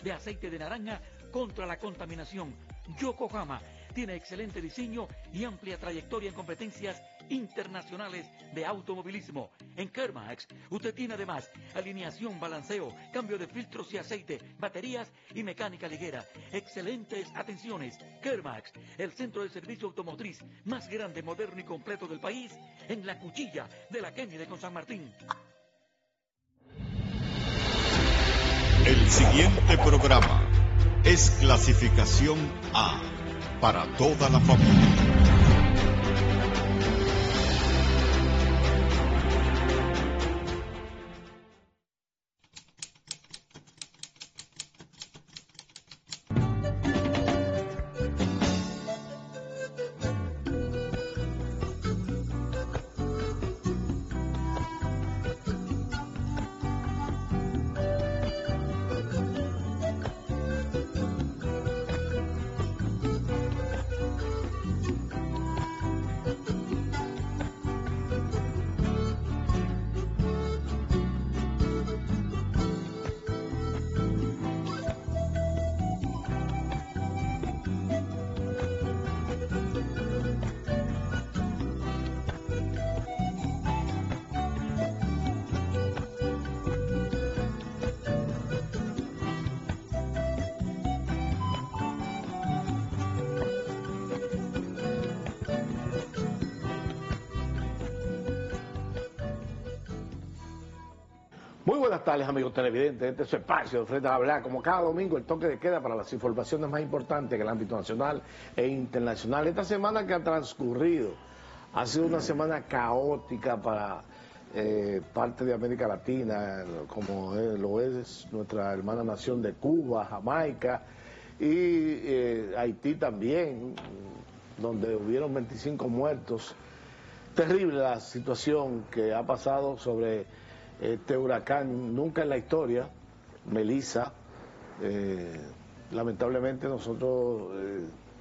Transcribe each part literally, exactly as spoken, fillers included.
de aceite de naranja contra la contaminación. Yokohama tiene excelente diseño y amplia trayectoria en competencias internacionales de automovilismo. En Kermax, usted tiene además alineación, balanceo, cambio de filtros y aceite, baterías y mecánica ligera. Excelentes atenciones. Kermax, el centro de servicio automotriz más grande, moderno y completo del país, en la cuchilla de la Kennedy con San Martín. El siguiente programa es clasificación A, para toda la familia. Muy buenas tardes, amigos televidentes. Este es su espacio de Frente a Hablar. Como cada domingo, el toque de queda para las informaciones más importantes en el ámbito nacional e internacional. Esta semana que ha transcurrido ha sido una semana caótica para eh, parte de América Latina, como es, lo es nuestra hermana nación de Cuba, Jamaica y eh, Haití también, donde hubieron veinticinco muertos. Terrible la situación que ha pasado sobre este huracán, nunca en la historia, Melissa. Eh, lamentablemente nosotros eh,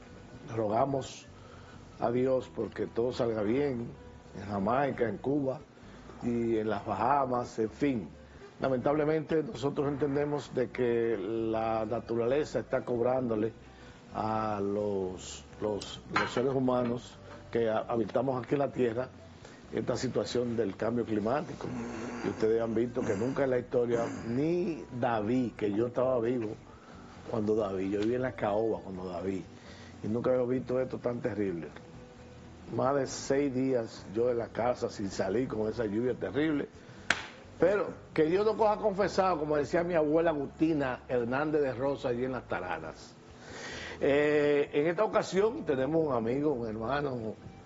rogamos a Dios porque todo salga bien en Jamaica, en Cuba y en las Bahamas, en fin. Lamentablemente nosotros entendemos de que la naturaleza está cobrándole a los, los, los seres humanos que habitamos aquí en la tierra esta situación del cambio climático. Y ustedes han visto que nunca en la historia, ni David, que yo estaba vivo cuando David, yo vivía en la caoba cuando David, y nunca había visto esto tan terrible. Más de seis días yo en la casa sin salir con esa lluvia terrible, pero que Dios nos coja confesado, como decía mi abuela Agustina Hernández de Rosa allí en Las Taranas. Eh, en esta ocasión tenemos un amigo, un hermano,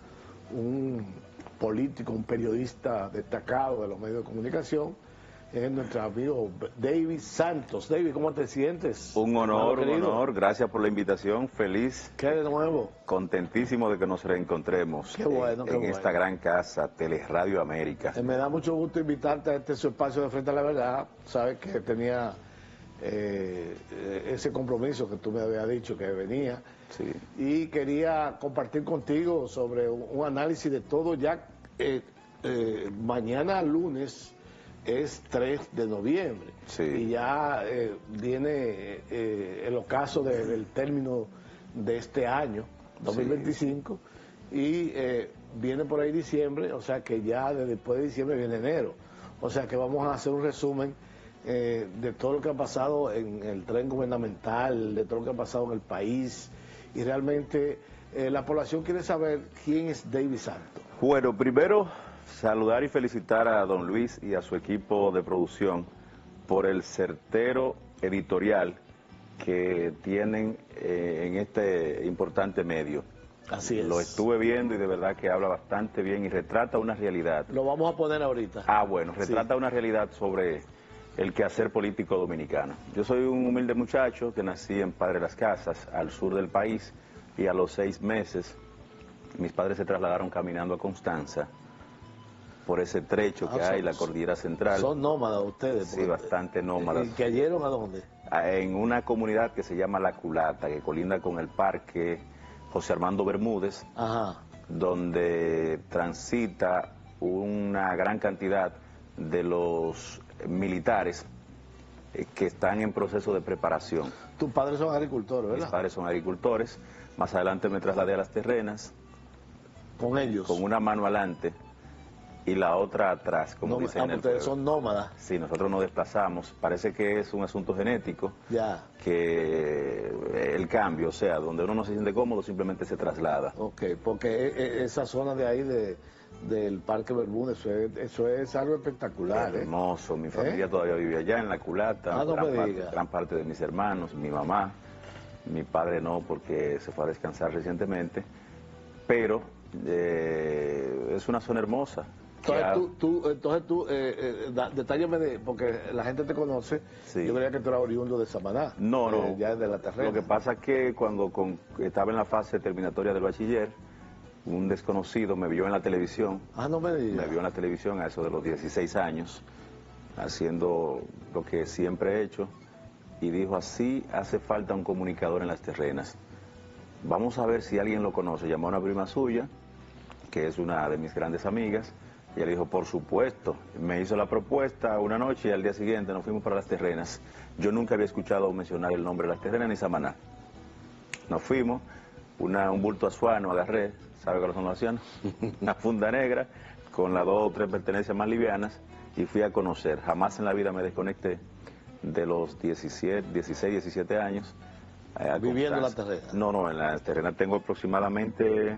un político, un periodista destacado de los medios de comunicación, es nuestro amigo David Santos. David, ¿cómo te sientes? Un honor, un honor, gracias por la invitación, feliz. ¿Qué de nuevo? Contentísimo de que nos reencontremos. Qué bueno, en, qué en bueno. esta gran casa, Teleradio América. Me da mucho gusto invitarte a este su espacio de Frente a la Verdad. Sabes que tenía eh, ese compromiso que tú me habías dicho que venía. Sí. Y quería compartir contigo sobre un, un análisis de todo ya. Eh, eh, mañana lunes es tres de noviembre, sí. Y ya eh, viene eh, el ocaso de, del término de este año, dos mil veinticinco, sí. Y eh, viene por ahí diciembre, o sea que ya después de diciembre viene enero, o sea que vamos a hacer un resumen eh, de todo lo que ha pasado en el tren gubernamental, de todo lo que ha pasado en el país, y realmente eh, la población quiere saber quién es David Santos. Bueno, primero saludar y felicitar a don Luis y a su equipo de producción por el certero editorial que tienen eh, en este importante medio. Así es. Lo estuve viendo y de verdad que habla bastante bien y retrata una realidad. Lo vamos a poner ahorita. Ah, bueno, retrata sí. una realidad sobre el quehacer político dominicano. Yo soy un humilde muchacho que nací en Padre Las Casas, al sur del país, y a los seis meses mis padres se trasladaron caminando a Constanza por ese trecho ah, que son, hay, la cordillera central. Son nómadas ustedes. Sí, bastante nómadas. ¿Y cayeron a dónde? En una comunidad que se llama La Culata, que colinda con el parque José Armando Bermúdez, Ajá. donde transita una gran cantidad de los militares eh, que están en proceso de preparación. Tus padres son agricultores, ¿verdad? Mis padres son agricultores. Más adelante me trasladé a Las Terrenas. Con ellos. Con una mano adelante y la otra atrás, como No, dicen ah, en el ustedes pueblo. son nómadas. Sí, nosotros nos desplazamos. Parece que es un asunto genético. Ya. Que el cambio, o sea, donde uno no se siente cómodo, simplemente se traslada. Ok, porque e- e- esa zona de ahí de, del Parque Bermúdez, eso es, eso es algo espectacular, ¿eh? Hermoso, mi familia ¿Eh? todavía vive allá en La Culata, Ah, no gran, me parte, diga. gran parte de mis hermanos, mi mamá, mi padre no, porque se fue a descansar recientemente, pero eh, es una zona hermosa. Entonces Ya- tú, tú, entonces tú eh, eh, da- detállame de, porque la gente te conoce, Sí. yo creía que tú eras oriundo de Samaná. No, no. eh, ya de la terrena. Lo que pasa es que cuando con- estaba en la fase terminatoria del bachiller, un desconocido me vio en la televisión, Ah, no me digas. me vio en la televisión a eso de los dieciséis años, haciendo lo que siempre he hecho, y dijo, así hace falta un comunicador en Las Terrenas. Vamos a ver si alguien lo conoce. Llamó a una prima suya, que es una de mis grandes amigas, y ella dijo, por supuesto. Me hizo la propuesta una noche y al día siguiente nos fuimos para Las Terrenas. Yo nunca había escuchado mencionar el nombre de Las Terrenas ni Samaná. Nos fuimos, una, un bulto azuano agarré, ¿sabe cuáles son los azuanos? Una funda negra con las dos o tres pertenencias más livianas y fui a conocer. Jamás en la vida me desconecté de los diecisiete, dieciséis, diecisiete años. eh, a Viviendo en Constanza. La Terrena. No, no, en La Terrena tengo aproximadamente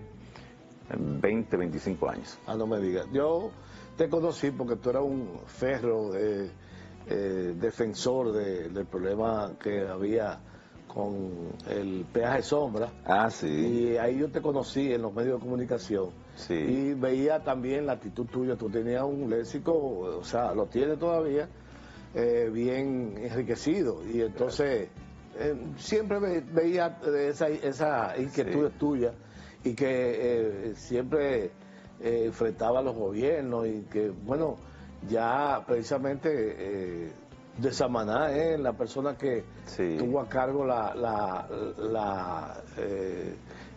veinte, veinticinco años. Ah, no me digas. Yo te conocí porque tú eras un ferro eh, eh, defensor de- del problema que había con el peaje sombra. Ah, sí. Y ahí yo te conocí en los medios de comunicación. Sí. Y veía también la actitud tuya. Tú tenías un léxico, o sea, lo tienes todavía, eh, bien enriquecido. Y entonces eh, siempre ve- veía esa, esa inquietud Sí. tuya y que eh, siempre eh, enfrentaba a los gobiernos y que, bueno, ya precisamente eh, de Samaná es la persona que Sí. tuvo a cargo la, la, la eh,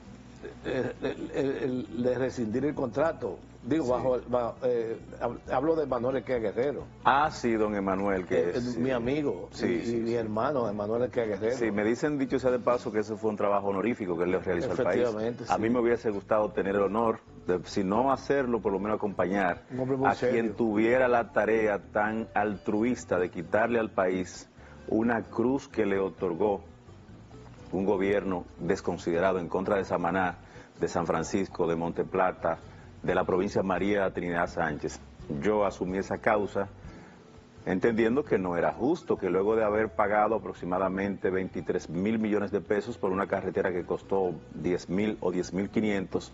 el, el- el- el de rescindir el contrato. Digo, Sí. bajo, bajo, eh, hab- hablo de Manuel Equea Guerrero, Ah, sí, don Emanuel, que eh, es... mi sí. amigo Sí, y, sí, y mi sí. hermano Emanuel Equea Guerrero. Sí, me dicen, dicho sea de paso, que ese fue un trabajo honorífico que él le realizó al país. Efectivamente, A sí. mí me hubiese gustado tener el honor, de, si no hacerlo, por lo menos acompañar Un hombre muy a serio. quien tuviera la tarea tan altruista de quitarle al país una cruz que le otorgó un gobierno desconsiderado en contra de Samaná, de San Francisco, de Monteplata, de la provincia María Trinidad Sánchez. Yo asumí esa causa entendiendo que no era justo, que luego de haber pagado aproximadamente veintitrés mil millones de pesos por una carretera que costó diez mil o diez mil quinientos,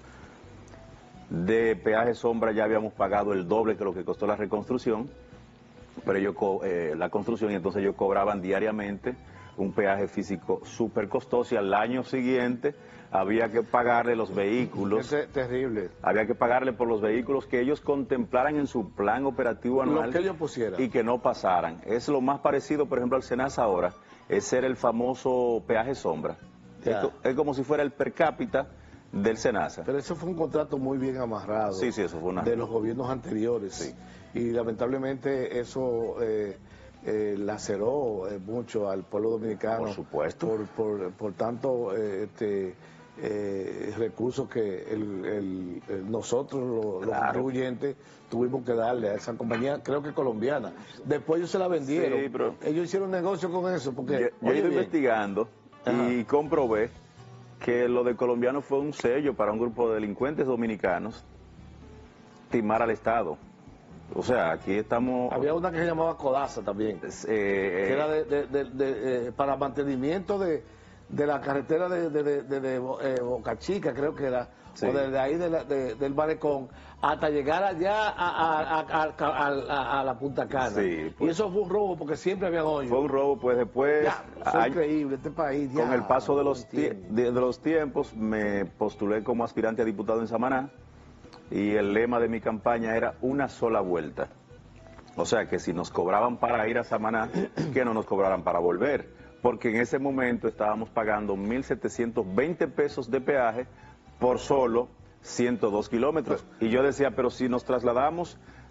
de peaje sombra ya habíamos pagado el doble que lo que costó la reconstrucción, pero yo co- eh, la construcción, y entonces ellos cobraban diariamente un peaje físico súper costoso y al año siguiente había que pagarle los vehículos. Es terrible. Había que pagarle por los vehículos que ellos contemplaran en su plan operativo anual. Lo que ellos pusieran. Y que no pasaran. Es lo más parecido, por ejemplo, al Senasa ahora, es ser el famoso peaje sombra. Ya. Es, co- es como si fuera el per cápita del Senasa. Pero eso fue un contrato muy bien amarrado. Sí, sí, eso fue una... de los gobiernos anteriores. Sí. Y lamentablemente eso eh, eh, laceró eh, mucho al pueblo dominicano. Por supuesto. Por, por, por tanto, eh, este, eh, recursos que el, el- el- nosotros, los, los Claro. contribuyentes, tuvimos que darle a esa compañía, creo que colombiana. Después ellos se la vendieron. Sí, pero- Ellos hicieron negocio con eso. Porque, Yo, yo he oye ido bien, investigando y Ajá. comprobé que lo de colombiano fue un sello para un grupo de delincuentes dominicanos timar al Estado. O sea, aquí estamos... había una que se llamaba Codaza también. eh, que era de, de- de- de, eh, para mantenimiento de, de la carretera de, de, de- de- de Bo- eh, Boca Chica, creo que era, Sí. o desde ahí de la- de- del Malecón, hasta llegar allá a, a- a- a- a- a- a la Punta Cana. Sí, pues. Y eso fue un robo porque siempre había hoyos. Fue un robo, pues después... Ya, fue año- increíble este país. Con ya, el paso de no los, tie- entiendo. de, de los tiempos me postulé como aspirante a diputado en Samaná y el lema de mi campaña era una sola vuelta. O sea que si nos cobraban para ir a Samaná, que no nos cobraran para volver, porque en ese momento estábamos pagando mil setecientos veinte pesos de peaje por solo ciento dos kilómetros. Y yo decía, pero si nos trasladamos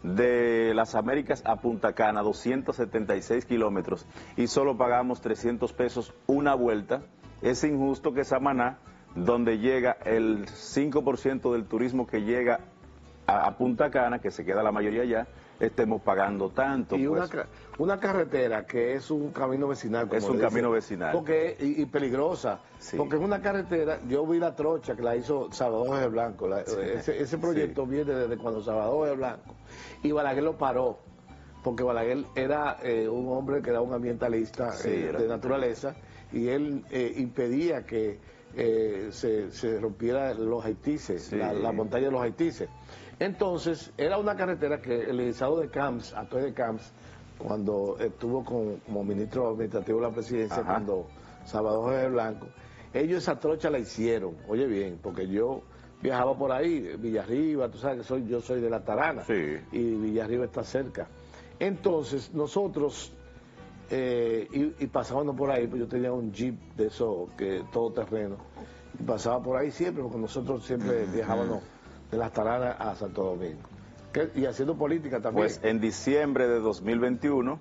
de las Américas a Punta Cana, doscientos setenta y seis kilómetros, y solo pagamos trescientos pesos una vuelta. Es injusto que Samaná, donde llega el cinco por ciento del turismo que llega a, a Punta Cana, que se queda la mayoría allá, estemos pagando tanto. Y pues. una, una carretera que es un camino vecinal. Como es un dice, camino vecinal. Porque, y, y peligrosa. Sí. Porque es una carretera, yo vi la trocha que la hizo Salvador Jorge Blanco. La, Sí. ese, ese proyecto sí. viene desde cuando Salvador Jorge Blanco. Y Balaguer lo paró. Porque Balaguer era eh, un hombre que era un ambientalista Sí, eh, era de naturaleza. Y él eh, impedía que eh, se, se rompiera los haitises, Sí. la, la montaña de los haitises. Entonces, era una carretera que el legislador de Camps, Atoy de Camps, cuando estuvo con, como ministro administrativo de la presidencia, Ajá. cuando Salvador Jorge Blanco, ellos esa trocha la hicieron, oye bien, porque yo viajaba por ahí, Villarriba, tú sabes que soy, yo soy de La Tarana, Sí. y Villarriba está cerca. Entonces, nosotros, eh, y, y pasábamos por ahí, pues yo tenía un jeep de eso, que todo terreno, y pasaba por ahí siempre, porque nosotros siempre viajábamos de Las Taranas a Santo Domingo. ¿Qué? Y haciendo política también. Pues en diciembre de dos mil veintiuno,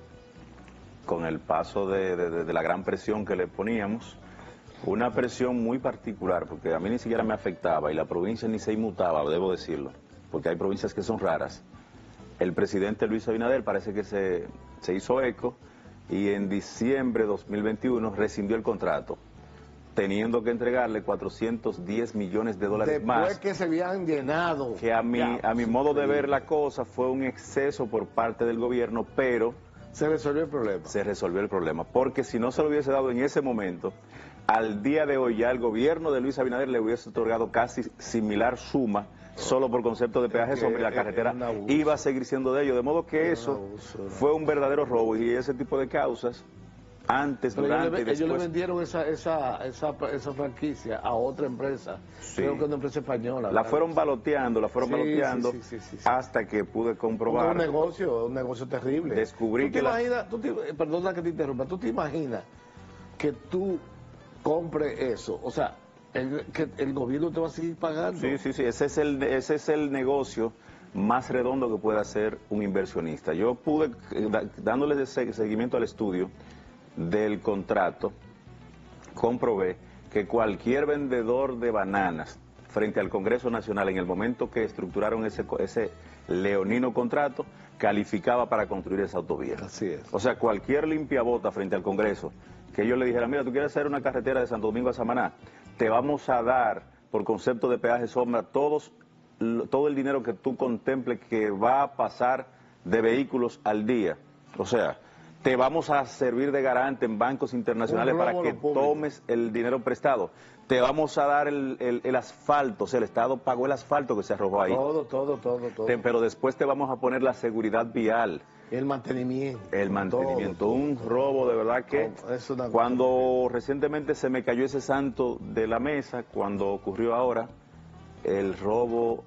con el paso de, de, de la gran presión que le poníamos, una presión muy particular, porque a mí ni siquiera me afectaba y la provincia ni se inmutaba, debo decirlo, porque hay provincias que son raras. El presidente Luis Abinader parece que se, se hizo eco y en diciembre de dos mil veintiuno rescindió el contrato, teniendo que entregarle cuatrocientos diez millones de dólares Después más. que se habían llenado. Que a mi, Ya, a mi modo de ver la cosa fue un exceso por parte del gobierno, pero se resolvió el problema. se resolvió el problema. Porque si no se lo hubiese dado en ese momento, al día de hoy ya el gobierno de Luis Abinader le hubiese otorgado casi similar suma, solo por concepto de peaje sobre la carretera, iba a seguir siendo de ellos. De modo que eso fue un verdadero robo y ese tipo de causas, antes, Pero durante ellos, le, y después. ellos le vendieron esa, esa, esa, esa franquicia a otra empresa, Sí. creo que una empresa española. La ¿verdad? fueron baloteando, la fueron Sí, baloteando sí, sí, sí, sí, sí. hasta que pude Porque comprobar. es un negocio, un negocio terrible. Descubrí ¿Tú te que la- imaginas, tú te- perdona que te interrumpa, tú te imaginas que tú compres eso, o sea, el, que el gobierno te va a seguir pagando. Sí, sí, sí, ese es el, ese es el negocio más redondo que puede hacer un inversionista. Yo pude, eh, da- dándole de se- seguimiento al estudio del contrato, comprobé que cualquier vendedor de bananas frente al Congreso Nacional en el momento que estructuraron ese, co- ese leonino contrato, calificaba para construir esa autovía. Así es. O sea, cualquier limpiabota frente al Congreso, que ellos le dijeran, mira, tú quieres hacer una carretera de Santo Domingo a Samaná, te vamos a dar, por concepto de peaje sombra, todos, lo- todo el dinero que tú contemples que va a pasar de vehículos al día. O sea, te vamos a servir de garante en bancos internacionales Un para robo a que lo público. tomes el dinero prestado. Te vamos a dar el, el- el asfalto, o sea, el Estado pagó el asfalto que se arrojó ahí. Todo, todo, todo, todo. Te- pero después te vamos a poner la seguridad vial. El mantenimiento. El mantenimiento, todo, un todo. robo de verdad que No, es una cosa cuando recientemente se me cayó ese santo de la mesa, cuando ocurrió ahora el robo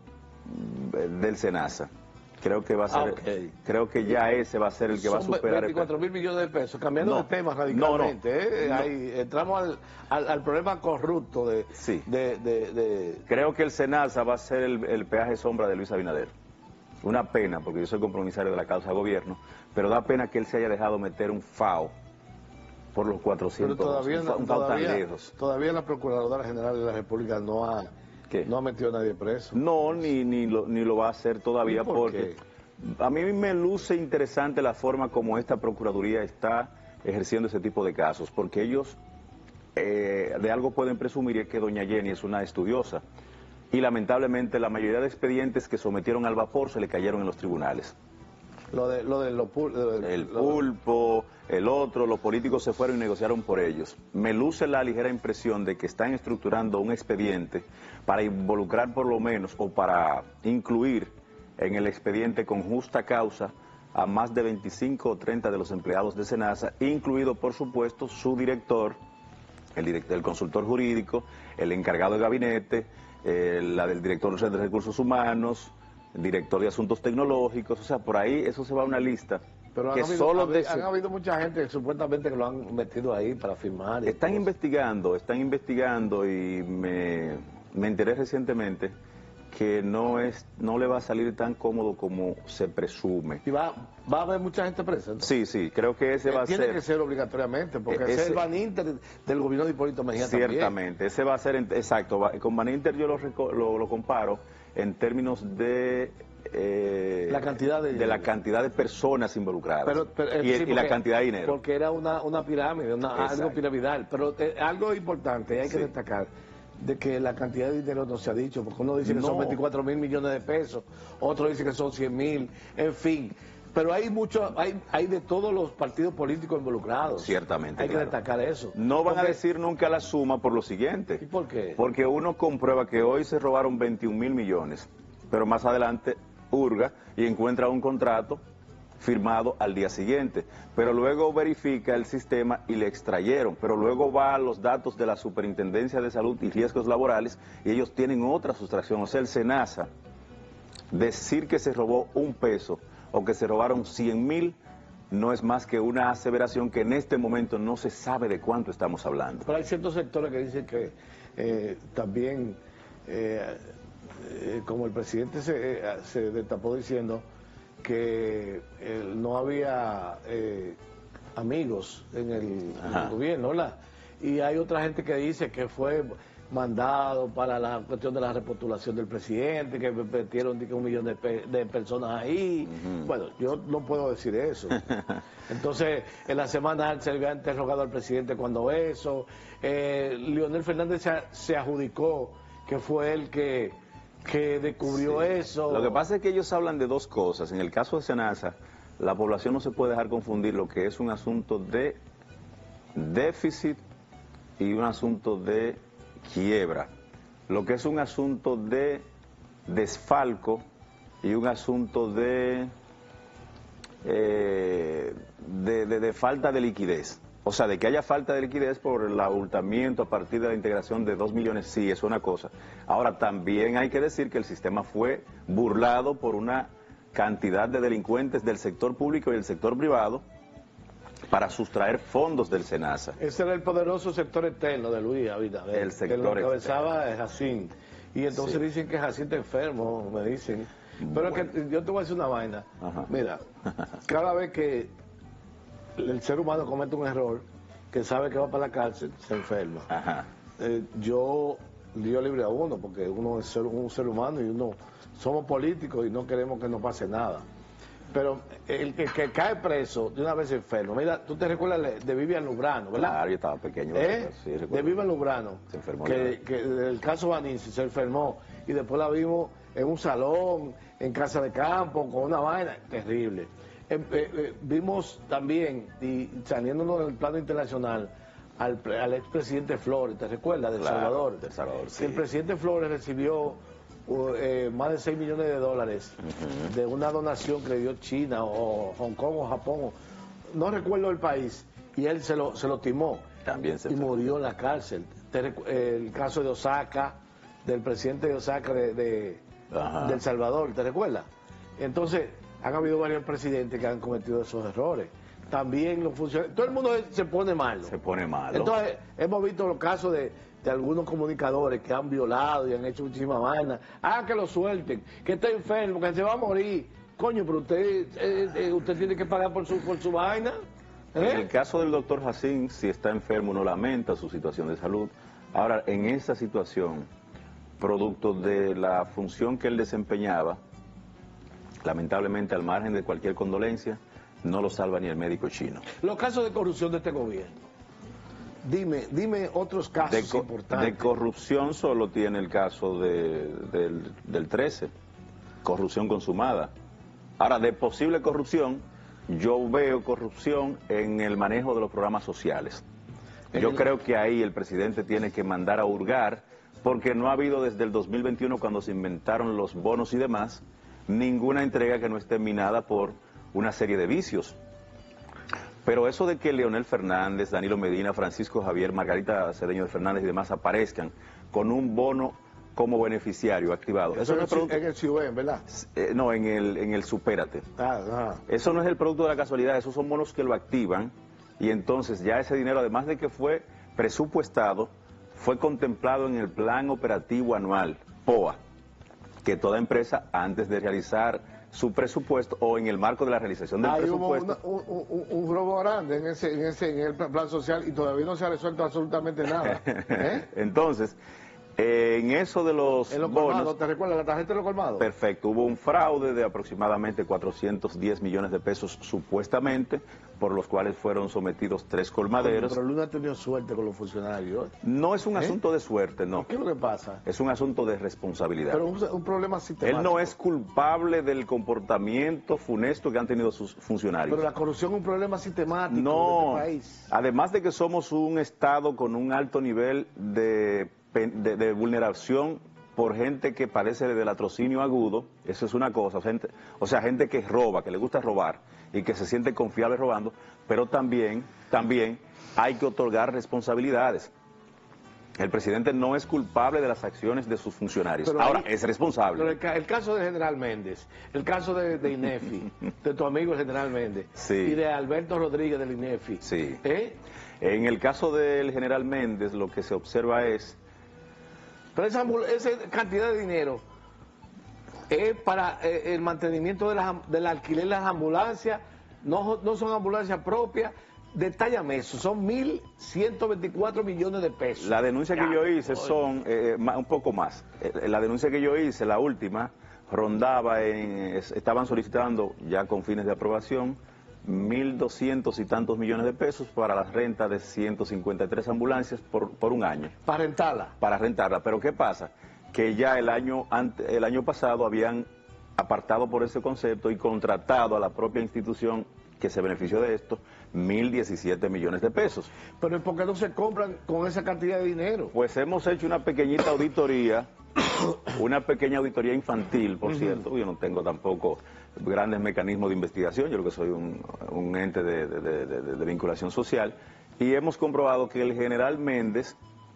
mm, del Senasa. Creo que va a ser, Ah, ok. creo que ya ese va a ser el que va a Son superar el veinticuatro mil millones de pesos, cambiando No, de tema no, radicalmente. no, ¿eh? no. Ahí entramos al, al, al problema corrupto de, Sí. de, de, de- Creo que el Senasa va a ser el, el peaje sombra de Luis Abinader. Una pena, porque yo soy compromisario de la causa gobierno, pero da pena que él se haya dejado meter un FAO por los Pero cuatrocientos, todavía, un no- FAO, un FAO tan todavía, lejos. todavía la Procuradora General de la República no ha, ¿Qué? no ha metido a nadie preso. No, ni, ni, lo, ni lo va a hacer todavía ¿Y por porque a mí me luce interesante la forma como esta Procuraduría está ejerciendo ese tipo de casos, porque ellos eh, de algo pueden presumir y es que doña Jenny es una estudiosa y lamentablemente la mayoría de expedientes que sometieron al vapor se le cayeron en los tribunales. Lo de, lo de, lo pul- lo de- El lo de- pulpo, el otro, los políticos se fueron y negociaron por ellos. Me luce la ligera impresión de que están estructurando un expediente para involucrar por lo menos o para incluir en el expediente con justa causa a más de veinticinco o treinta de los empleados de Senasa, incluido por supuesto su director, el, direct- el consultor jurídico, el encargado de gabinete, eh, la del director de recursos humanos, director de asuntos tecnológicos, o sea, por ahí eso se va a una lista Pero han que habido, solo han, de han habido mucha gente supuestamente que lo han metido ahí para firmar. y están cosas. investigando, están investigando y me, me enteré recientemente que no es no le va a salir tan cómodo como se presume. ¿Y va, va a haber mucha gente presa? ¿No? Sí, sí, creo que ese va a Tiene ser... que ser obligatoriamente, porque ese, ese es el Baninter del gobierno de Hipólito Mejía también. Ciertamente, ese va a ser, exacto, va, con Baninter yo lo, lo, lo comparo en términos de... Eh, la cantidad de, de la cantidad de personas involucradas pero, pero, y, sí, y la cantidad de dinero. Porque era una, una pirámide, una, algo piramidal. Pero eh, algo importante, hay que sí. destacar, de que la cantidad de dinero no se ha dicho, porque uno dice que no. son veinticuatro mil millones de pesos, otro dice que son cien mil, en fin. Pero hay mucho, hay, hay de todos los partidos políticos involucrados. Ciertamente. Hay claro. que destacar eso. No van porque, a decir nunca la suma por lo siguiente. ¿Y por qué? Porque uno comprueba que hoy se robaron veintiún mil millones, pero más adelante hurga y encuentra un contrato firmado al día siguiente, pero luego verifica el sistema y le extrayeron, pero luego va a los datos de la Superintendencia de Salud y Riesgos Laborales y ellos tienen otra sustracción, o sea, el SENASA, decir que se robó un peso o que se robaron cien mil no es más que una aseveración que en este momento no se sabe de cuánto estamos hablando. Pero hay ciertos sectores que dicen que eh, también... Eh, Eh, como el presidente se, eh, se destapó diciendo que eh, no había eh, amigos en el, en el gobierno, ¿verdad? Y hay otra gente que dice que fue mandado para la cuestión de la repostulación del presidente, que metieron un millón de, pe de personas ahí. Uh-huh. Bueno, yo no puedo decir eso. Entonces, en la semana se le había interrogado al presidente cuando eso. Eh, Leonel Fernández se, se adjudicó que fue el que... que descubrió sí. eso. Lo que pasa es que ellos hablan de dos cosas. En el caso de SENASA, la población no se puede dejar confundir lo que es un asunto de déficit y un asunto de quiebra. Lo que es un asunto de desfalco y un asunto de, eh, de, de, de falta de liquidez. O sea, de que haya falta de liquidez por el abultamiento a partir de la integración de dos millones, sí, es una cosa. Ahora, también hay que decir que el sistema fue burlado por una cantidad de delincuentes del sector público y del sector privado para sustraer fondos del SENASA. Ese era el poderoso sector externo de Luis Abinader, el sector que lo encabezaba Jacinto. Y entonces sí. dicen que Jacinto está enfermo, me dicen. Pero bueno. es que yo te voy a decir una vaina. Ajá. Mira, cada vez que el ser humano comete un error, que sabe que va para la cárcel, se enferma. Ajá. Eh, yo, Dios libre a uno, porque uno es ser, un ser humano y uno somos políticos y no queremos que nos pase nada. Pero el que, que cae preso de una vez enfermo, mira, tú te recuerdas de Vivian Lubrano, ¿verdad? Claro, yo estaba pequeño. ¿Eh? Sí, de Vivian Lubrano, se enfermó que, que el caso Baninci se enfermó y después la vimos en un salón, en casa de campo, con una vaina terrible. Eh, eh, eh, vimos también, y saliéndonos del plano internacional, al, al expresidente Flores, ¿te recuerdas? De claro, Salvador. De Salvador, sí. El presidente Flores recibió uh, eh, más de seis millones de dólares uh-huh. de una donación que le dio China o Hong Kong o Japón, o, no recuerdo el país, y él se lo, se lo timó. También se y fue. Murió en la cárcel. Te, eh, el caso de Osaka, del presidente de Osaka de, de, de El Salvador, ¿te recuerdas? Entonces... han habido varios presidentes que han cometido esos errores. También los funcionarios, todo el mundo se pone malo. Se pone malo. Entonces, hemos visto los casos de, de algunos comunicadores que han violado y han hecho muchísimas vainas. Ah, que lo suelten, que está enfermo, que se va a morir. Coño, pero usted eh, eh, usted tiene que pagar por su, por su vaina. ¿Eh? En el caso del doctor Jacín, si está enfermo, uno lamenta su situación de salud. Ahora, en esa situación, producto de la función que él desempeñaba, lamentablemente, al margen de cualquier condolencia, no lo salva ni el médico chino. Los casos de corrupción de este gobierno. Dime, dime otros casos de co importantes. De corrupción solo tiene el caso de, del, del trece, corrupción consumada. Ahora, de posible corrupción, yo veo corrupción en el manejo de los programas sociales. Yo el... creo que ahí el presidente tiene que mandar a hurgar, porque no ha habido desde el dos mil veintiuno, cuando se inventaron los bonos y demás, ninguna entrega que no esté minada por una serie de vicios. Pero eso de que Leonel Fernández, Danilo Medina, Francisco Javier, Margarita Cedeño de Fernández y demás aparezcan con un bono como beneficiario activado. Eso, eso no es producto... en el Ciudad, ¿verdad? Eh, no, en el, en el Supérate. Ah, ah. Eso no es el producto de la casualidad, esos son bonos que lo activan y entonces ya ese dinero, además de que fue presupuestado, fue contemplado en el Plan Operativo Anual, P O A. que toda empresa, antes de realizar su presupuesto o en el marco de la realización del Ahí presupuesto... hubo una, un, un, un robo grande en ese, en ese en el plan social y todavía no se ha resuelto absolutamente nada. ¿Eh? Entonces, eh, en eso de los En los bonos... colmados, ¿te recuerdas la tarjeta de los colmados? Perfecto, hubo un fraude de aproximadamente cuatrocientos diez millones de pesos supuestamente, por los cuales fueron sometidos tres colmaderos. Pero Luna ha tenido suerte con los funcionarios. No es un ¿Eh? asunto de suerte, no. ¿Qué es lo que pasa? Es un asunto de responsabilidad. Pero un, un problema sistemático. Él no es culpable del comportamiento funesto que han tenido sus funcionarios. Pero la corrupción es un problema sistemático No, de este país. Además de que somos un Estado con un alto nivel de, de, de vulneración por gente que padece de latrocinio agudo, eso es una cosa, gente, o sea, gente que roba, que le gusta robar y que se siente confiable robando, pero también, también hay que otorgar responsabilidades. El presidente no es culpable de las acciones de sus funcionarios. Pero Ahora, ahí, es responsable. Pero el, ca- el caso de General Méndez, el caso de, de INEFI, de tu amigo el General Méndez, Sí. y de Alberto Rodríguez del INEFI. Sí. ¿Eh? En el caso del general Méndez, lo que se observa es... Pero esa, ambul- esa cantidad de dinero es para eh, el mantenimiento de las am- del alquiler de las ambulancias, no, no son ambulancias propias. Detállame eso, son mil ciento veinticuatro millones de pesos. La denuncia que Ya, yo hice oye. son eh, ma- un poco más. Eh, La denuncia que yo hice, la última, rondaba en, es- estaban solicitando, ya con fines de aprobación, mil doscientos y tantos millones de pesos para la renta de ciento cincuenta y tres ambulancias por, por un año, Para rentarla. para rentarla. Pero ¿qué pasa? Que ya el año, ante- el año pasado habían apartado por ese concepto y contratado a la propia institución que se benefició de esto, mil diecisiete millones de pesos. Pero ¿por qué no se compran con esa cantidad de dinero? Pues hemos hecho una pequeñita auditoría, una pequeña auditoría infantil, por cierto. Yo no tengo tampoco grandes mecanismos de investigación, yo creo que soy un, un ente de, de- de- de- de vinculación social, y hemos comprobado que el general Méndez,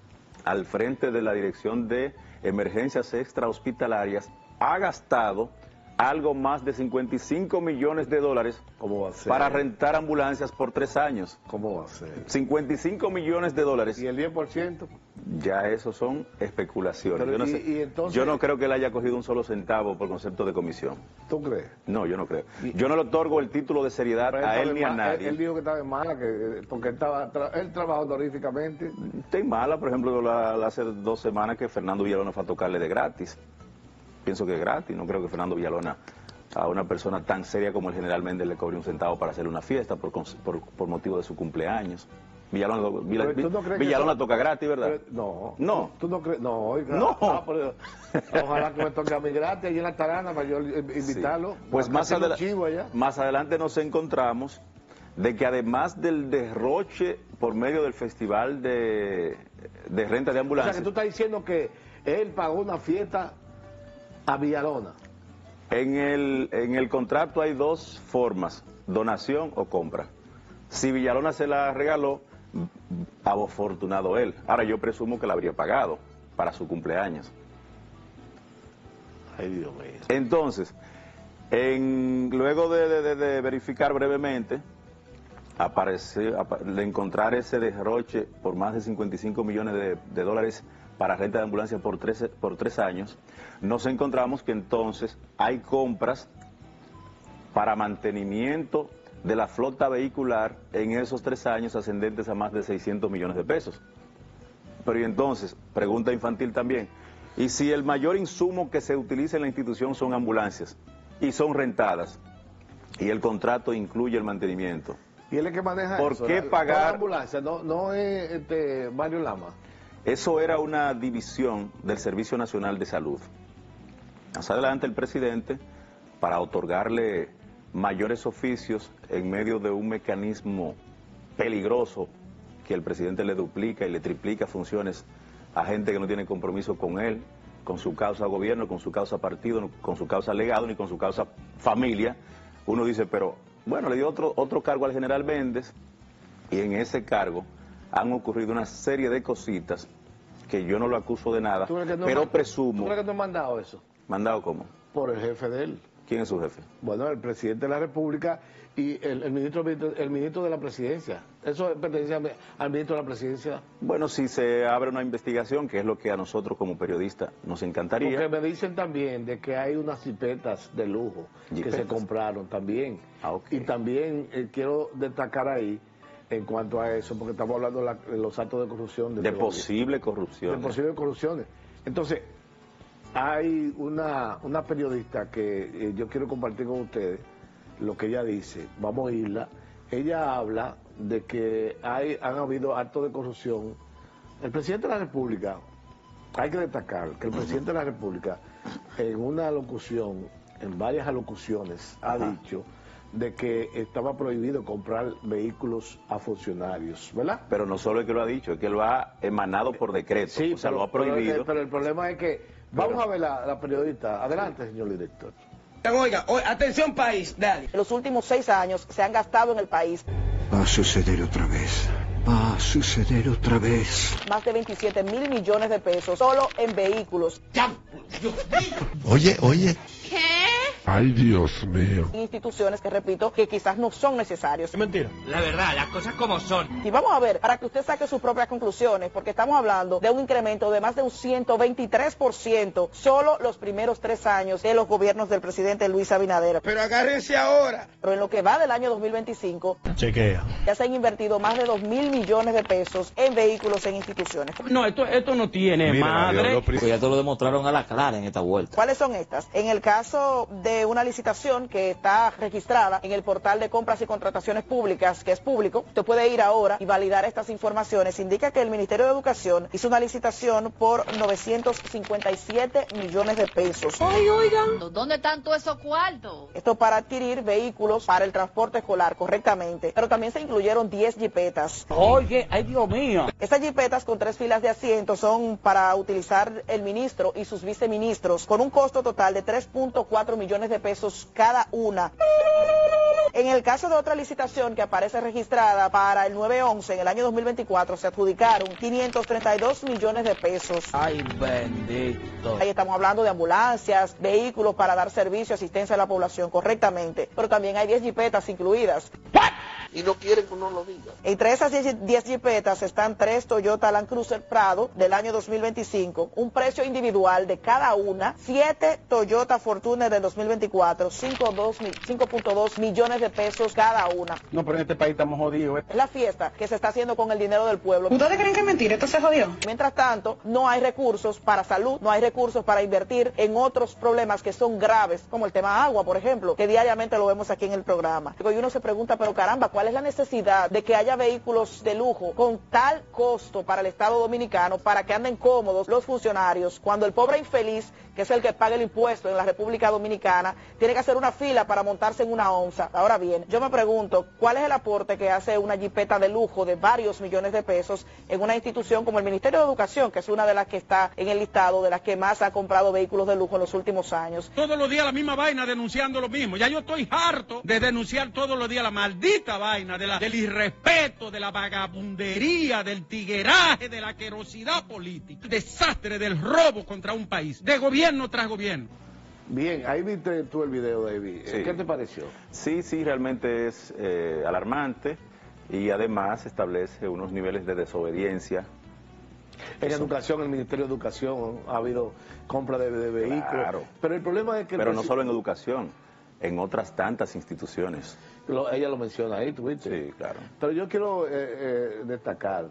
al frente de la Dirección de Emergencias Extrahospitalarias, ha gastado algo más de cincuenta y cinco millones de dólares ¿Cómo va a ser? para rentar ambulancias por tres años. ¿Cómo va a ser? cincuenta y cinco millones de dólares. ¿Y el diez por ciento? Ya eso son especulaciones. Pero Yo no, y- sé- y entonces- yo no creo que él haya cogido un solo centavo por concepto de comisión. ¿Tú crees? No, yo no creo. Yo no le otorgo el título de seriedad Pero a él estaba ni a en ma- nadie. Él, él dijo que estaba en mala, que, porque él, estaba, tra- él trabajó honoríficamente. Estoy mala, por ejemplo, la- la- hace dos semanas que Fernando Villalona fue a tocarle de gratis. Pienso que es gratis, no creo que Fernando Villalona a una persona tan seria como el general Méndez le cobre un centavo para hacerle una fiesta por, cons- por, por motivo de su cumpleaños. Villalona, Villa- Pero ¿tú no crees que Villalona eso- toca gratis, ¿verdad? Pero- no. No. ¿Tú no crees? No, oiga. No. Ah, pero- ojalá que me toque a mí gratis allí en la Tarana para yo eh, invitarlo. Sí. Pues a más, hacer un adela- chivo allá. más adelante nos encontramos de que además del derroche por medio del festival de, de renta de O sea, ambulancias, que tú estás diciendo que él pagó una fiesta a Villalona. en, el, en el contrato hay dos formas, donación o compra. Si Villalona se la regaló, afortunado él. Ahora yo presumo que la habría pagado para su cumpleaños. Ay, Dios mío. Entonces, en, luego de, de- de- de verificar brevemente, apareció, apa- de encontrar ese derroche por más de cincuenta y cinco millones de, de dólares para renta de ambulancia por tres, por tres años, nos encontramos que entonces hay compras para mantenimiento de la flota vehicular en esos tres años ascendentes a más de seiscientos millones de pesos. Pero y entonces, pregunta infantil también, ¿y si el mayor insumo que se utiliza en la institución son ambulancias y son rentadas y el contrato incluye el mantenimiento? ¿Y él es que maneja ¿Por eso? qué La- pagar- toda la ambulancia, no, no es este, Mario Lama. Eso era una división del Servicio Nacional de Salud. Más adelante el presidente, para otorgarle mayores oficios en medio de un mecanismo peligroso que el presidente le duplica y le triplica funciones a gente que no tiene compromiso con él, con su causa gobierno, con su causa partido, con su causa legado, ni con su causa familia, uno dice, pero bueno, le dio otro, otro cargo al general Méndez y en ese cargo han ocurrido una serie de cositas que yo no lo acuso de nada, ¿Tú crees que no pero man- presumo... ¿Tú crees que no han mandado eso? ¿Mandado cómo? Por el jefe de él. ¿Quién es su jefe? Bueno, el presidente de la República y el, el ministro el ministro de la Presidencia. Eso pertenece al, al ministro de la Presidencia. Bueno, si se abre una investigación, que es lo que a nosotros como periodistas nos encantaría. Porque me dicen también de que hay unas jipetas de lujo Jipetas. que se compraron también. Ah, okay. Y también eh, quiero destacar ahí, en cuanto a eso, porque estamos hablando de, la, de los actos de corrupción. De, De este posible gobierno. corrupción. De posibles corrupciones. Entonces, hay una, una periodista que eh, yo quiero compartir con ustedes lo que ella dice. Vamos a oírla. Ella habla de que hay, han habido actos de corrupción. El presidente de la República, hay que destacar que el presidente de la República, en una alocución, en varias alocuciones, ha Ajá. dicho de que estaba prohibido comprar vehículos a funcionarios, ¿verdad? Pero no solo es que lo ha dicho, es que lo ha emanado por decreto. Sí, o sea, pero, lo ha pero, prohibido. pero el problema es que, vamos Pero- a ver la, la periodista. Adelante, señor director. Oiga, oiga, atención país, dale. En los últimos seis años se han gastado en el país Va a suceder otra vez. Va a suceder otra vez. más de veintisiete mil millones de pesos solo en vehículos, Oye, oye. Ay, Dios mío. en instituciones que, repito, que quizás no son necesarios. Mentira. La verdad, las cosas como son. Y vamos a ver, para que usted saque sus propias conclusiones, porque estamos hablando de un incremento de más de un ciento veintitrés por ciento solo los primeros tres años de los gobiernos del presidente Luis Abinader. Pero agárrense ahora. Pero en lo que va del año dos mil veinticinco, Chequea. ya se han invertido más de dos mil millones de pesos en vehículos en instituciones. No, esto, esto no tiene madre. Pues ya te lo demostraron a la clara en esta vuelta. ¿Cuáles son estas? En el caso de una licitación que está registrada en el portal de compras y contrataciones públicas, que es público, usted puede ir ahora y validar estas informaciones. Indica que el Ministerio de Educación hizo una licitación por novecientos cincuenta y siete millones de pesos. Ay, oigan, ¿dónde están todos esos cuartos? Esto para adquirir vehículos para el transporte escolar correctamente. Pero también se incluyeron diez jipetas. Oye, ay, Dios mío. Estas jipetas con tres filas de asientos son para utilizar el ministro y sus viceministros con un costo total de tres punto cuatro millones de pesos cada una. En el caso de otra licitación que aparece registrada para el nueve once en el año dos mil veinticuatro se adjudicaron quinientos treinta y dos millones de pesos. Ay, bendito. Ahí estamos hablando de ambulancias, vehículos para dar servicio y asistencia a la población correctamente. Pero también hay diez jipetas incluidas. Y no quieren que uno lo diga. Entre esas diez jipetas están tres Toyota Land Cruiser Prado del año dos mil veinticinco, un precio individual de cada una, siete Toyota Fortuner del dos mil veinticuatro, cinco punto dos millones de pesos cada una. No, pero en este país estamos jodidos. ¿eh? Es la fiesta que se está haciendo con el dinero del pueblo. ¿Ustedes creen que es mentira? ¿Esto se jodió? Mientras tanto, no hay recursos para salud, no hay recursos para invertir en otros problemas que son graves, como el tema agua, por ejemplo, que diariamente lo vemos aquí en el programa. Y uno se pregunta, pero caramba, ¿cuál es la necesidad de que haya vehículos de lujo con tal costo para el Estado Dominicano para que anden cómodos los funcionarios cuando el pobre infeliz, que es el que paga el impuesto en la República Dominicana, tiene que hacer una fila para montarse en una onza? Ahora bien, yo me pregunto, ¿cuál es el aporte que hace una jipeta de lujo de varios millones de pesos en una institución como el Ministerio de Educación, que es una de las que está en el listado de las que más ha comprado vehículos de lujo en los últimos años? Todos los días la misma vaina denunciando lo mismo. Ya yo estoy harto de denunciar todos los días la maldita vaina de la, del irrespeto, de la vagabundería, del tigueraje, de la asquerosidad política, el desastre del robo contra un país, de gobierno tras gobierno. Bien, ahí viste tú el video, David. Sí. ¿Qué te pareció? Sí, sí, realmente es eh, alarmante y además establece unos niveles de desobediencia. En educación, en el Ministerio de Educación ha habido compra de, de vehículos. Claro. Pero el problema es que... el Pero no presi- solo en educación, en otras tantas instituciones. Lo- ella lo menciona ahí, ¿tú viste? Sí, claro. Pero yo quiero eh, eh, destacar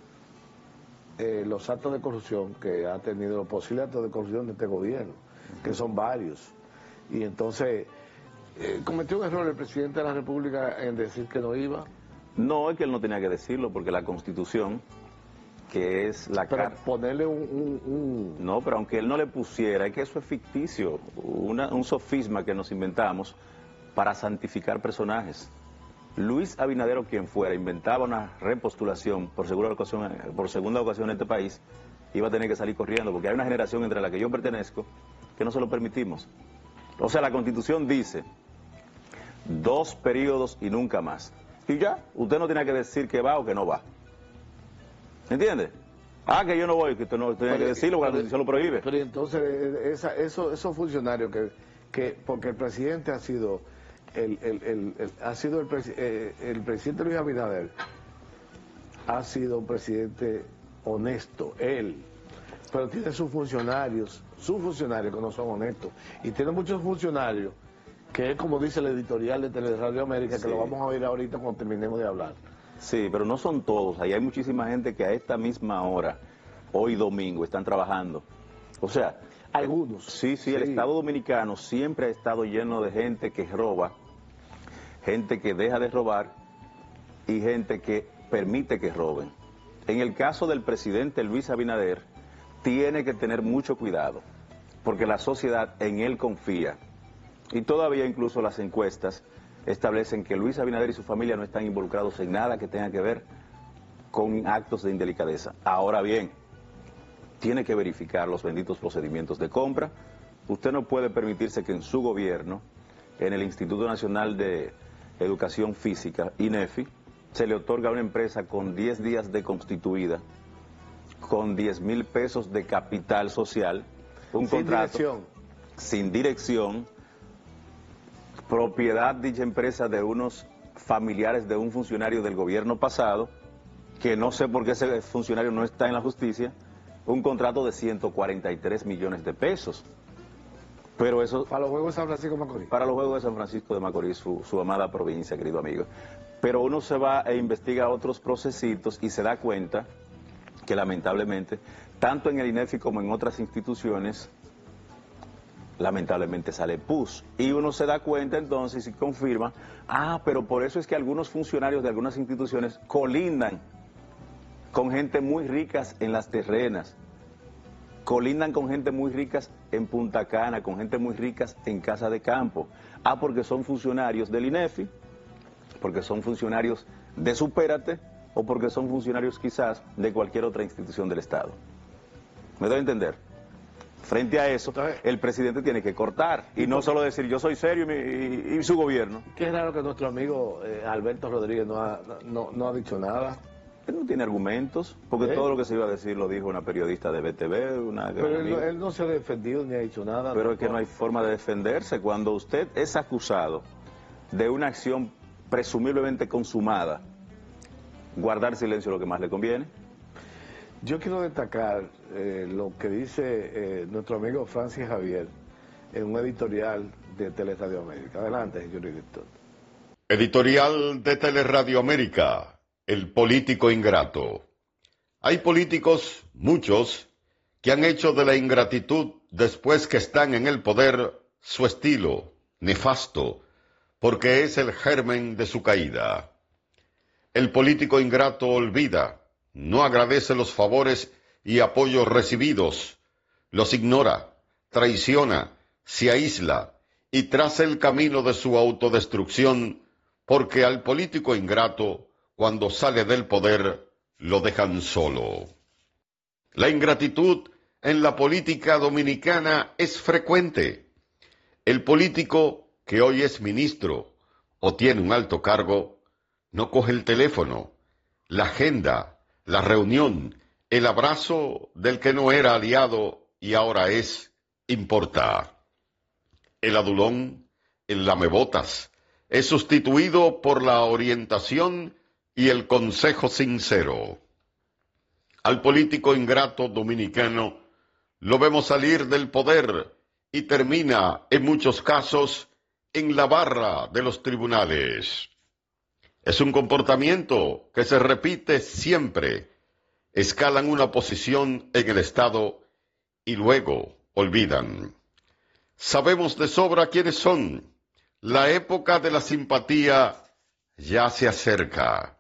eh, los actos de corrupción que ha tenido, los posibles actos de corrupción de este gobierno, que son varios. Y entonces, eh, cometió un error el presidente de la República en decir que no iba. No, es que él no tenía que decirlo porque la Constitución, que es la Pero carta... ponerle un, un- un- No, pero aunque él no le pusiera, es que eso es ficticio, una- un sofisma que nos inventamos para santificar personajes. Luis Abinader, o quien fuera, inventaba una repostulación por segunda ocasión, por segunda ocasión en este país, iba a tener que salir corriendo, porque hay una generación entre la que yo pertenezco que no se lo permitimos. O sea, la Constitución dice dos periodos y nunca más. Y ya, usted no tiene que decir que va o que no va. ¿Entiende? Ah, que yo no voy, que usted no tiene que decirlo porque la Constitución lo prohíbe. Pero entonces, eh, esa- eso- esos funcionarios que, que porque el presidente ha sido el, el, el, el ha sido el, eh, el presidente Luis Abinader ha sido un presidente honesto, él, pero tiene sus funcionarios, sus funcionarios que no son honestos, y tiene muchos funcionarios que es como dice el editorial de Teleradio América, sí, que lo vamos a oír ahorita cuando terminemos de hablar. Sí, pero no son todos, ahí hay muchísima gente que a esta misma hora, hoy domingo, están trabajando. O sea, algunos. Sí, sí, sí, el Estado Dominicano siempre ha estado lleno de gente que roba, gente que deja de robar y gente que permite que roben. En el caso del presidente Luis Abinader, tiene que tener mucho cuidado, porque la sociedad en él confía. Y todavía incluso las encuestas establecen que Luis Abinader y su familia no están involucrados en nada que tenga que ver con actos de indelicadeza. Ahora bien, tiene que verificar los benditos procedimientos de compra. Usted no puede permitirse que en su gobierno, en el Instituto Nacional de Educación Física, INEFI, se le otorga a una empresa con diez días de constituida, con diez mil pesos de capital social, un sin contrato dirección. sin dirección, propiedad dicha empresa de unos familiares de un funcionario del gobierno pasado, que no sé por qué ese funcionario no está en la justicia, un contrato de ciento cuarenta y tres millones de pesos. Pero eso... Para los Juegos de San Francisco de Macorís. Para los Juegos de San Francisco de Macorís, su, su amada provincia, querido amigo. Pero uno se va e investiga otros procesitos y se da cuenta que lamentablemente, tanto en el INEFI como en otras instituciones, lamentablemente sale pus. Y uno se da cuenta entonces y confirma, ah, pero por eso es que algunos funcionarios de algunas instituciones colindan con gente muy ricas en las terrenas, colindan con gente muy ricas en Punta Cana, con gente muy ricas en Casa de Campo. Ah, porque son funcionarios del INEFI, porque son funcionarios de Supérate, o porque son funcionarios quizás de cualquier otra institución del Estado. ¿Me doy a entender? Frente a eso, el presidente tiene que cortar y no solo decir yo soy serio y, mi, y, y su gobierno. Qué raro que nuestro amigo eh, Alberto Rodríguez no ha, no, no ha dicho nada. Él no tiene argumentos, porque ¿Eh? todo lo que se iba a decir lo dijo una periodista de B T V, una Pero él, él no se ha defendido ni ha dicho nada. Pero es que no hay forma de defenderse. Cuando usted es acusado de una acción presumiblemente consumada, guardar silencio es lo que más le conviene. Yo quiero destacar eh, lo que dice eh, nuestro amigo Francis Javier en un editorial de Teleradio América. Adelante, señor director. Editorial de Teleradio América, el político ingrato. Hay políticos, muchos, que han hecho de la ingratitud, después que están en el poder, su estilo nefasto, porque es el germen de su caída. El político ingrato olvida, no agradece los favores y apoyos recibidos, los ignora, traiciona, se aísla y traza el camino de su autodestrucción, porque al político ingrato, cuando sale del poder, lo dejan solo. La ingratitud en la política dominicana es frecuente. El político que hoy es ministro o tiene un alto cargo, no coge el teléfono, la agenda, la reunión, el abrazo del que no era aliado y ahora es, importa. El adulón, el lamebotas, es sustituido por la orientación y el consejo sincero. Al político ingrato dominicano lo vemos salir del poder y termina, en muchos casos, en la barra de los tribunales. Es un comportamiento que se repite siempre. Escalan una posición en el Estado y luego olvidan. Sabemos de sobra quiénes son. La época de la simpatía ya se acerca.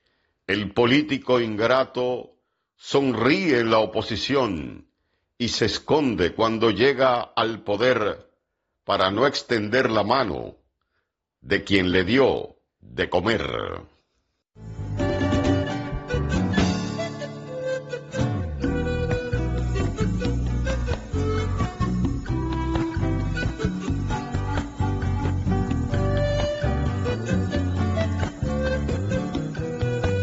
El político ingrato sonríe en la oposición y se esconde cuando llega al poder para no extender la mano de quien le dio de comer.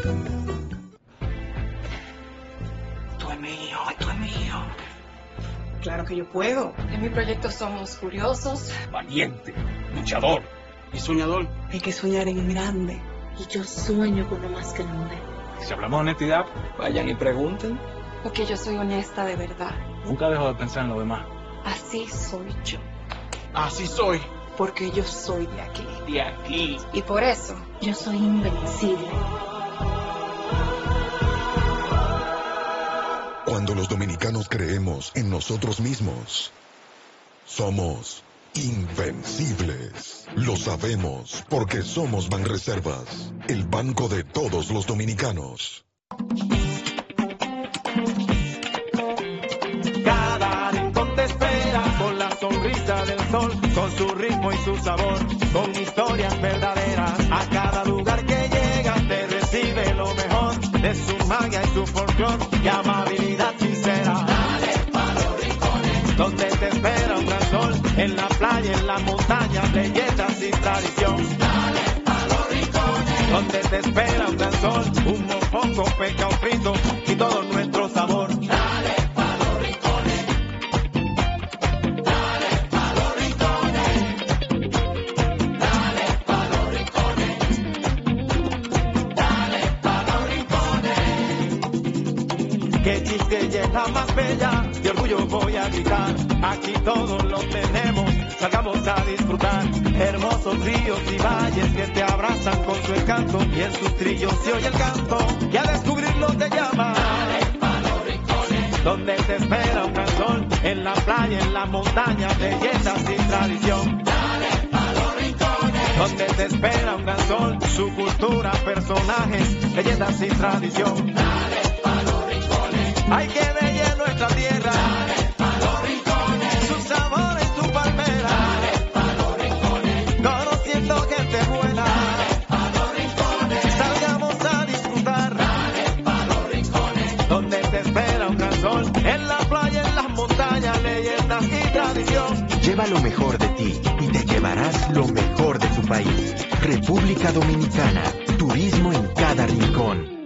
Esto es mío, esto es mío. Claro que yo puedo. En mi proyecto somos curiosos, Valiente, luchador y soñador. hay que soñar en grande. Y yo sueño con lo más grande. Si hablamos de honestidad, vayan y pregunten. Porque yo soy honesta de verdad. Nunca dejo de pensar en lo demás. Así soy yo. Así soy. Porque yo soy de aquí. De aquí. Y por eso, Yo soy invencible. Cuando los dominicanos creemos en nosotros mismos, somos invencibles. Lo sabemos porque somos Banreservas, el banco de todos los dominicanos. Cada rincón te espera con la sonrisa del sol, con su ritmo y su sabor, con historias verdaderas. A cada lugar que llegas te recibe lo mejor de su magia y su folclor y amabilidad sincera. Dale pa' los rincones, donde te espera un gran sol, en la playa, en la montaña, leyendas y tradición. Dale pa' los rincones, donde te espera un gran sol, un mofongo, pescado frito y todo nuestro sabor. Dale pa' los rincones, dale pa' los rincones, dale pa' los rincones, dale pa' los rincones. Qué chistella más bella, de orgullo voy a gritar, aquí todos lo tenemos, salgamos a disfrutar, hermosos ríos y valles que te abrazan con su encanto, y en sus trillos se oye el canto, y a descubrirlo te llama. Dale pa' los rincones, donde te espera un gran sol, en la playa, en la montaña, leyendas y tradición. Dale pa' los rincones, donde te espera un gran sol, su cultura, personajes, leyendas y tradición. Dale pa' los rincones, hay que bella nuestra tierra. Dale pa' los rincones, su sabor en tu palmera. Dale pa' los rincones, conociendo gente buena. Dale pa' los rincones, salgamos a disfrutar. Dale pa' los rincones, donde te espera un gran sol, en la playa, en las montañas, leyendas y tradición. Lleva lo mejor de ti y te llevarás lo mejor de tu país. República Dominicana, turismo en cada rincón.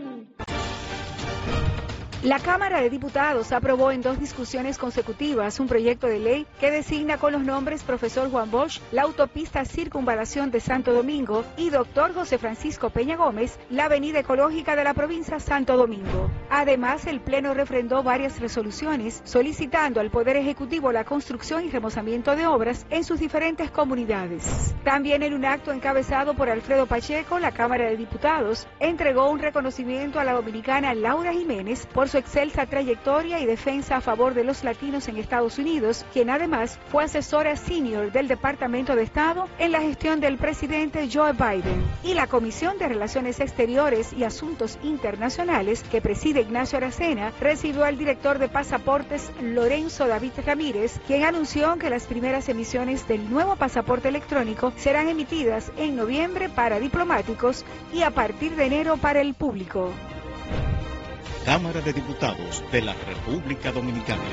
La Cámara de Diputados aprobó en dos discusiones consecutivas un proyecto de ley que designa con los nombres Profesor Juan Bosch la autopista Circunvalación de Santo Domingo y Doctor José Francisco Peña Gómez la avenida ecológica de la provincia Santo Domingo. Además, el Pleno refrendó varias resoluciones solicitando al Poder Ejecutivo la construcción y remozamiento de obras en sus diferentes comunidades. También en un acto encabezado por Alfredo Pacheco, la Cámara de Diputados entregó un reconocimiento a la dominicana Laura Jiménez por su excelsa trayectoria y defensa a favor de los latinos en Estados Unidos, quien además fue asesora senior del Departamento de Estado en la gestión del presidente Joe Biden. Y la Comisión de Relaciones Exteriores y Asuntos Internacionales, que preside Ignacio Aracena, recibió al director de pasaportes Lorenzo David Ramírez, quien anunció que las primeras emisiones del nuevo pasaporte electrónico serán emitidas en noviembre para diplomáticos y a partir de enero para el público. Cámara de Diputados de la República Dominicana.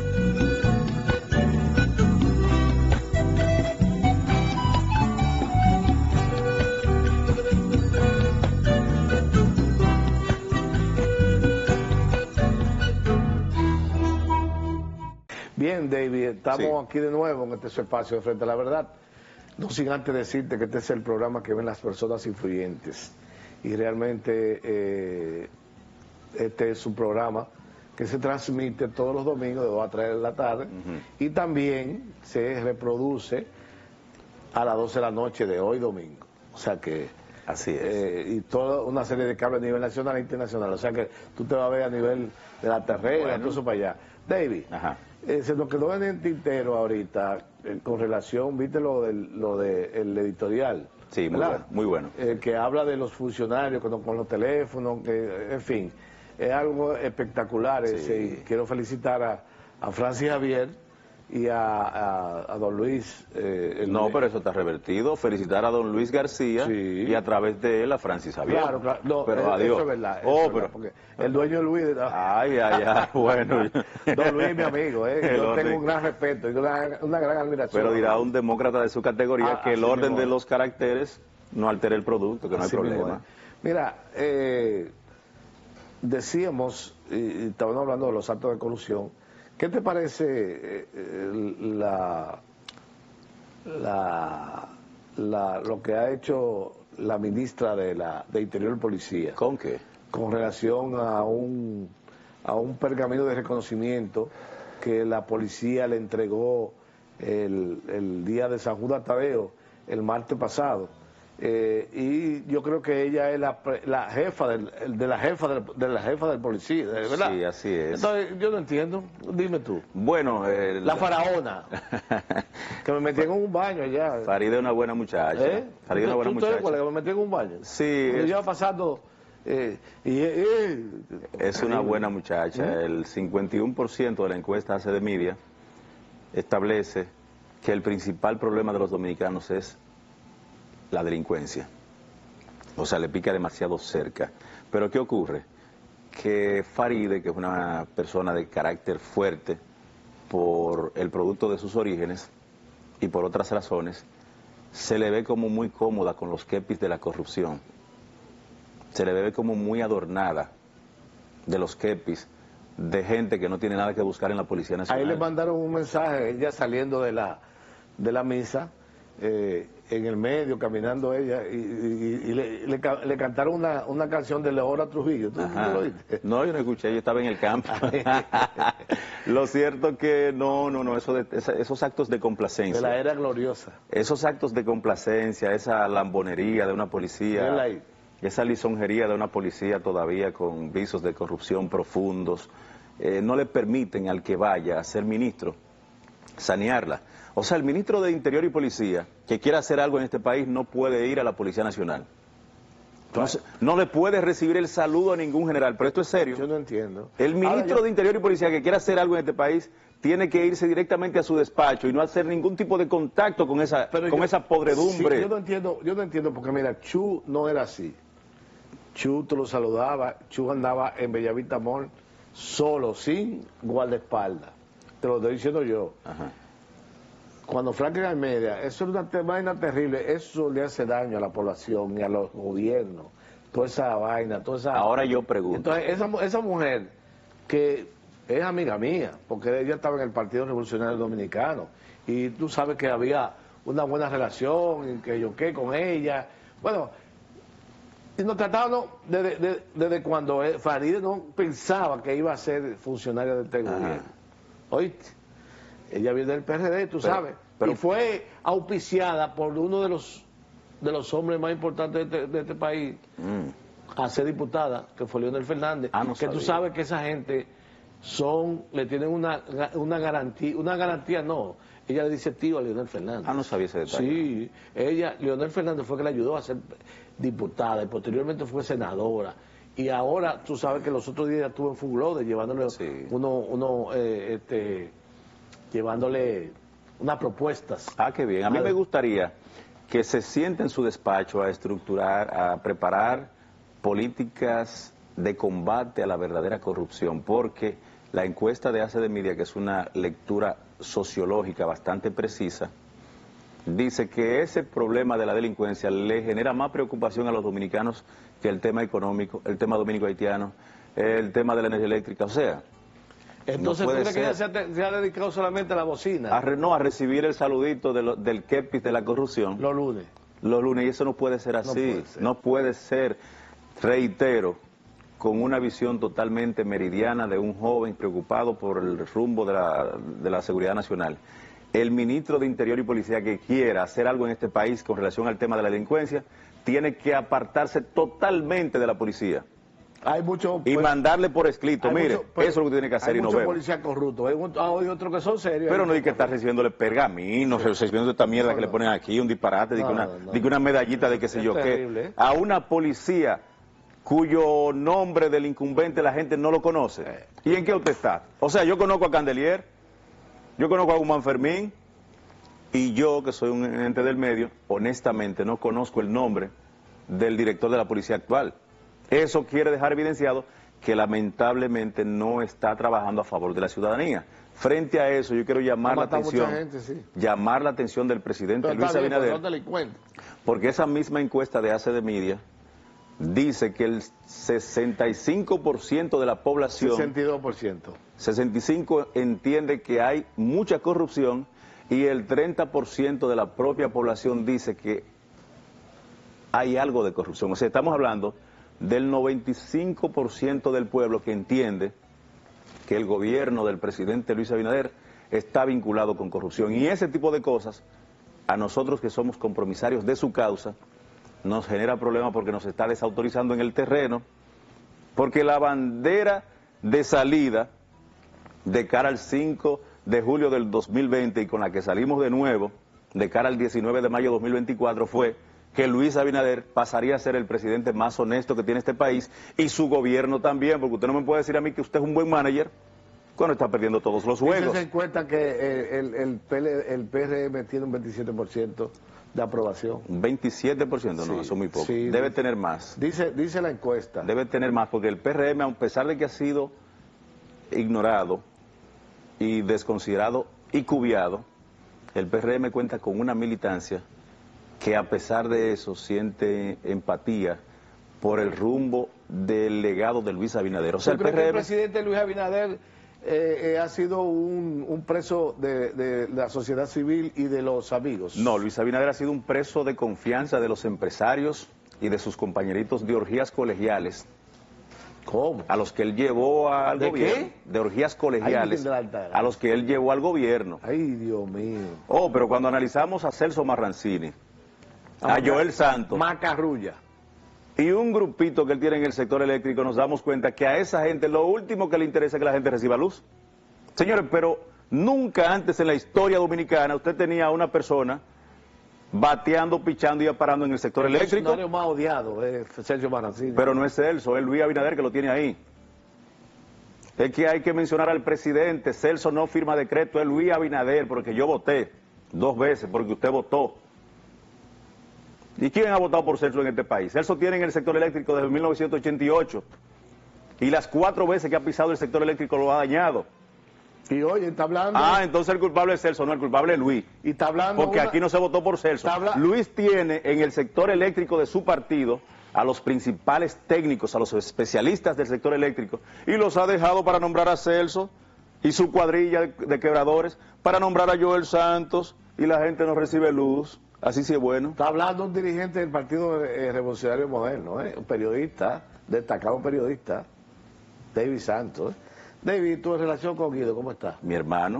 Bien, David, estamos Sí. aquí de nuevo en este su espacio de Frente a la Verdad. No sin antes decirte que este es el programa que ven las personas influyentes. Y realmente eh, este es un programa que se transmite todos los domingos de dos a tres de la tarde. Uh-huh. Y también se reproduce a las doce de la noche de hoy domingo. O sea que... Así es. Eh, y toda una serie de cables a nivel nacional e internacional. O sea que tú te vas a ver a nivel de la terrera, bueno. Todo eso para allá. David, Ajá. Eh, se nos quedó en el tintero ahorita eh, con relación, viste lo del lo de, el editorial. Sí, muy bueno. Muy bueno. Eh, que habla de los funcionarios con, con los teléfonos, que, en fin, es algo espectacular. Sí. Ese, y quiero felicitar a, a Francis Javier y a, a, a don Luis. Eh, el, no, pero eso está revertido. Felicitar a don Luis García, sí. Y a través de él a Francis Javier. Claro, claro. No, pero eso adiós. es verdad. Eso oh, es pero... verdad, porque el dueño de Luis... Ay, ay, ay, bueno. Don Luis, mi amigo, ¿eh? Yo tengo orden. Un gran respeto y una, una gran admiración. Pero dirá un demócrata de su categoría ah, que el orden de los caracteres no altere el producto, que no así hay problema. Mira, eh, decíamos, y, y estábamos hablando de los actos de corrupción, ¿qué te parece eh, eh, la, la, la, lo que ha hecho la ministra de, la, de Interior y Policía? ¿Con qué? Con relación a un, a un pergamino de reconocimiento que la policía le entregó el, el día de San Judas Tadeo, el martes pasado. Eh, y yo creo que ella es la, la jefa del, de la jefa del, de la jefa del policía, ¿verdad? Sí, así es. Entonces, yo no entiendo, dime tú. Bueno, eh, la faraona, que me metí en un baño allá. Faride es una buena muchacha. ¿Eh? Faride es una buena ¿Tú, tú muchacha. te acuerdas que me metí en un baño? Sí. Cuando Es, yo iba pasando... Eh, y, eh, es una buena muchacha. ¿Eh? El cincuenta y uno por ciento de la encuesta A C D Media establece que el principal problema de los dominicanos es la delincuencia. O sea, le pica demasiado cerca. Pero ¿qué ocurre? Que Faride, que es una persona de carácter fuerte por el producto de sus orígenes y por otras razones, se le ve como muy cómoda con los kepis de la corrupción. Se le ve como muy adornada de los kepis de gente que no tiene nada que buscar en la Policía Nacional. Ahí le mandaron un mensaje, ella saliendo de la, de la misa, eh, en el medio, caminando ella, y, y, y le, le, le cantaron una, una canción de Leora Trujillo. ¿Tú, ¿tú lo oíste? No, yo no escuché, yo estaba en el campo. Lo cierto que no, no, no, eso de, esos actos de complacencia. De la era gloriosa. Esos actos de complacencia, esa lambonería de una policía, esa lisonjería de una policía todavía con visos de corrupción profundos, eh, no le permiten al que vaya a ser ministro sanearla. O sea, el ministro de Interior y Policía que quiera hacer algo en este país no puede ir a la Policía Nacional. No, se, no le puede recibir el saludo a ningún general, pero esto es serio. Yo no entiendo. El ministro Ahora, yo... de Interior y Policía que quiera hacer algo en este país tiene que irse directamente a su despacho y no hacer ningún tipo de contacto con esa, con yo, esa podredumbre. Sí, yo no entiendo, yo no entiendo porque mira, Chu no era así. Chu tú lo saludaba, Chu andaba en Bellavista Mall solo, sin guardaespaldas. Te lo estoy diciendo yo. Ajá. Cuando Franklin Almeida, eso es una vaina terrible, eso le hace daño a la población y a los gobiernos, toda esa vaina, toda esa... Ahora yo pregunto. Entonces, esa, esa mujer que es amiga mía, porque ella estaba en el Partido Revolucionario Dominicano, y tú sabes que había una buena relación, y que yo qué con ella, bueno, y nos trataban desde, desde, desde cuando Faride no pensaba que iba a ser funcionaria de este gobierno, ¿oíste? Ella viene del P R D, tú pero, sabes, pero, y fue auspiciada por uno de los de los hombres más importantes de este, de este país mm. a ser diputada, que fue Leonel Fernández, ah, no que sabía. Tú sabes que esa gente son, le tienen una, una garantía, una garantía no, ella le dice tío a Leonel Fernández. Ah, no sabía ese detalle. Sí, ella, Leonel Fernández fue que le ayudó a ser diputada y posteriormente fue senadora. Y ahora tú sabes que los otros días estuvo en Fuglode llevándole sí. uno, uno eh, este... llevándole unas propuestas. Ah, qué bien. A mí me gustaría que se siente en su despacho a estructurar, a preparar políticas de combate a la verdadera corrupción, porque la encuesta de A C D Media, que es una lectura sociológica bastante precisa, dice que ese problema de la delincuencia le genera más preocupación a los dominicanos que el tema económico, el tema dominico-haitiano, el tema de la energía eléctrica, o sea... Entonces, no ¿tú crees ser. que ella se ha, se ha dedicado solamente a la bocina? A re, no, a recibir el saludito de lo, del kepis de la corrupción. Los lunes. Los lunes, y eso no puede ser así. No puede ser. No puede ser, reitero, con una visión totalmente meridiana de un joven preocupado por el rumbo de la, de la seguridad nacional. El ministro de Interior y Policía que quiera hacer algo en este país con relación al tema de la delincuencia, tiene que apartarse totalmente de la policía. Hay mucho, y pues, mandarle por escrito, mire, mucho, pues, eso es lo que tiene que hacer y no vemos. Hay muchos policías corruptos, hay, hay otros que son serios. Pero no hay que estar recibiéndole pergaminos, recibiendo esta mierda no, que no. le ponen aquí, un disparate, no, de que una, no, no. de que una medallita de qué sé yo qué. A una policía cuyo nombre del incumbente la gente no lo conoce. Eh. ¿Y en qué usted está? O sea, yo conozco a Candelier, yo conozco a Guzmán Fermín, y yo, que soy un ente del medio, honestamente no conozco el nombre del director de la policía actual. Eso quiere dejar evidenciado que lamentablemente no está trabajando a favor de la ciudadanía. Frente a eso, yo quiero llamar la atención, gente, sí. llamar la atención del presidente Luis Abinader, porque esa misma encuesta de A C D Media dice que el sesenta y cinco por ciento de la población... sesenta y dos por ciento. sesenta y cinco por ciento entiende que hay mucha corrupción y el treinta por ciento de la propia población dice que hay algo de corrupción. O sea, estamos hablando del noventa y cinco por ciento del pueblo que entiende que el gobierno del presidente Luis Abinader está vinculado con corrupción. Y ese tipo de cosas, a nosotros que somos compromisarios de su causa, nos genera problemas porque nos está desautorizando en el terreno, porque la bandera de salida de cara al cinco de julio del dos mil veinte y con la que salimos de nuevo, de cara al diecinueve de mayo de dos mil veinticuatro, fue que Luis Abinader pasaría a ser el presidente más honesto que tiene este país y su gobierno también, porque usted no me puede decir a mí que usted es un buen manager cuando está perdiendo todos los juegos. Se cuenta que el, el, el P R M tiene un veintisiete por ciento de aprobación. Un veintisiete por ciento, no, sí, eso es muy poco. Sí, debe dice, tener más. Dice, dice la encuesta. Debe tener más, porque el P R M, a pesar de que ha sido ignorado y desconsiderado y cubiado, el P R M cuenta con una militancia que a pesar de eso siente empatía por el rumbo del legado de Luis Abinader. O sea, el, P R M... que el presidente Luis Abinader eh, eh, ha sido un, un preso de, de la sociedad civil y de los amigos? No, Luis Abinader ha sido un preso de confianza de los empresarios y de sus compañeritos de orgías colegiales. ¿Cómo? A los que él llevó al ¿De gobierno. qué? De orgías colegiales. A los que él llevó al gobierno. Ay, Dios mío. Oh, pero cuando analizamos a Celso Marrancini, a Joel Santos, Macarrulla y un grupito que él tiene en el sector eléctrico, nos damos cuenta que a esa gente lo último que le interesa es que la gente reciba luz. Señores, pero nunca antes en la historia dominicana usted tenía a una persona bateando, pichando y aparando en el sector el eléctrico. El más odiado es Celso Marrancini. Pero no es Celso, es Luis Abinader que lo tiene ahí. Es que hay que mencionar al presidente. Celso no firma decreto, es Luis Abinader, porque yo voté dos veces, porque usted votó. ¿Y quién ha votado por Celso en este país? Celso tiene en el sector eléctrico desde mil novecientos ochenta y ocho. Y las cuatro veces que ha pisado el sector eléctrico lo ha dañado. Y oye, está hablando... Ah, entonces el culpable es Celso, no, el culpable es Luis. Y está hablando... Porque una... aquí no se votó por Celso. Habla... Luis tiene en el sector eléctrico de su partido a los principales técnicos, a los especialistas del sector eléctrico, y los ha dejado para nombrar a Celso y su cuadrilla de, de quebradores, para nombrar a Joel Santos, y la gente no recibe luz. Así sí es bueno. Está hablando un dirigente del Partido eh, Revolucionario Moderno, eh, un periodista, destacado periodista, David Santos. David, tu relación con Guido, ¿cómo está? Mi hermano.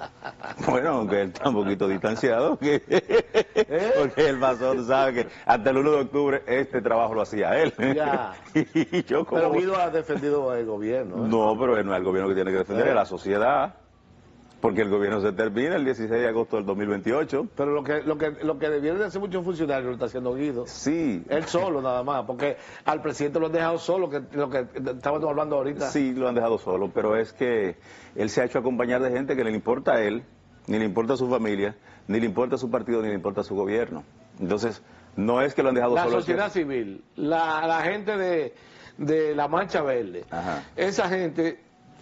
Bueno, aunque él está un poquito distanciado, porque, ¿Eh? porque él pasó, tú sabes que hasta el uno de octubre este trabajo lo hacía él. Ya. Y yo como... Pero Guido ha defendido al gobierno. ¿eh? No, pero no es el gobierno que tiene que defender, ¿Eh? es la sociedad. Porque el gobierno se termina el dieciséis de agosto del dos mil veintiocho. Pero lo que lo que lo que debieron de hacer muchos funcionarios lo está haciendo Guido. Sí. Él solo nada más, porque al presidente lo han dejado solo, que lo que estábamos hablando ahorita. Sí, lo han dejado solo, pero es que él se ha hecho acompañar de gente que le importa a él, ni le importa a su familia, ni le importa a su partido, ni le importa a su gobierno. Entonces, no es que lo han dejado la solo. La sociedad es que... civil, la, la gente de, de la Mancha Verde, Ajá. esa gente...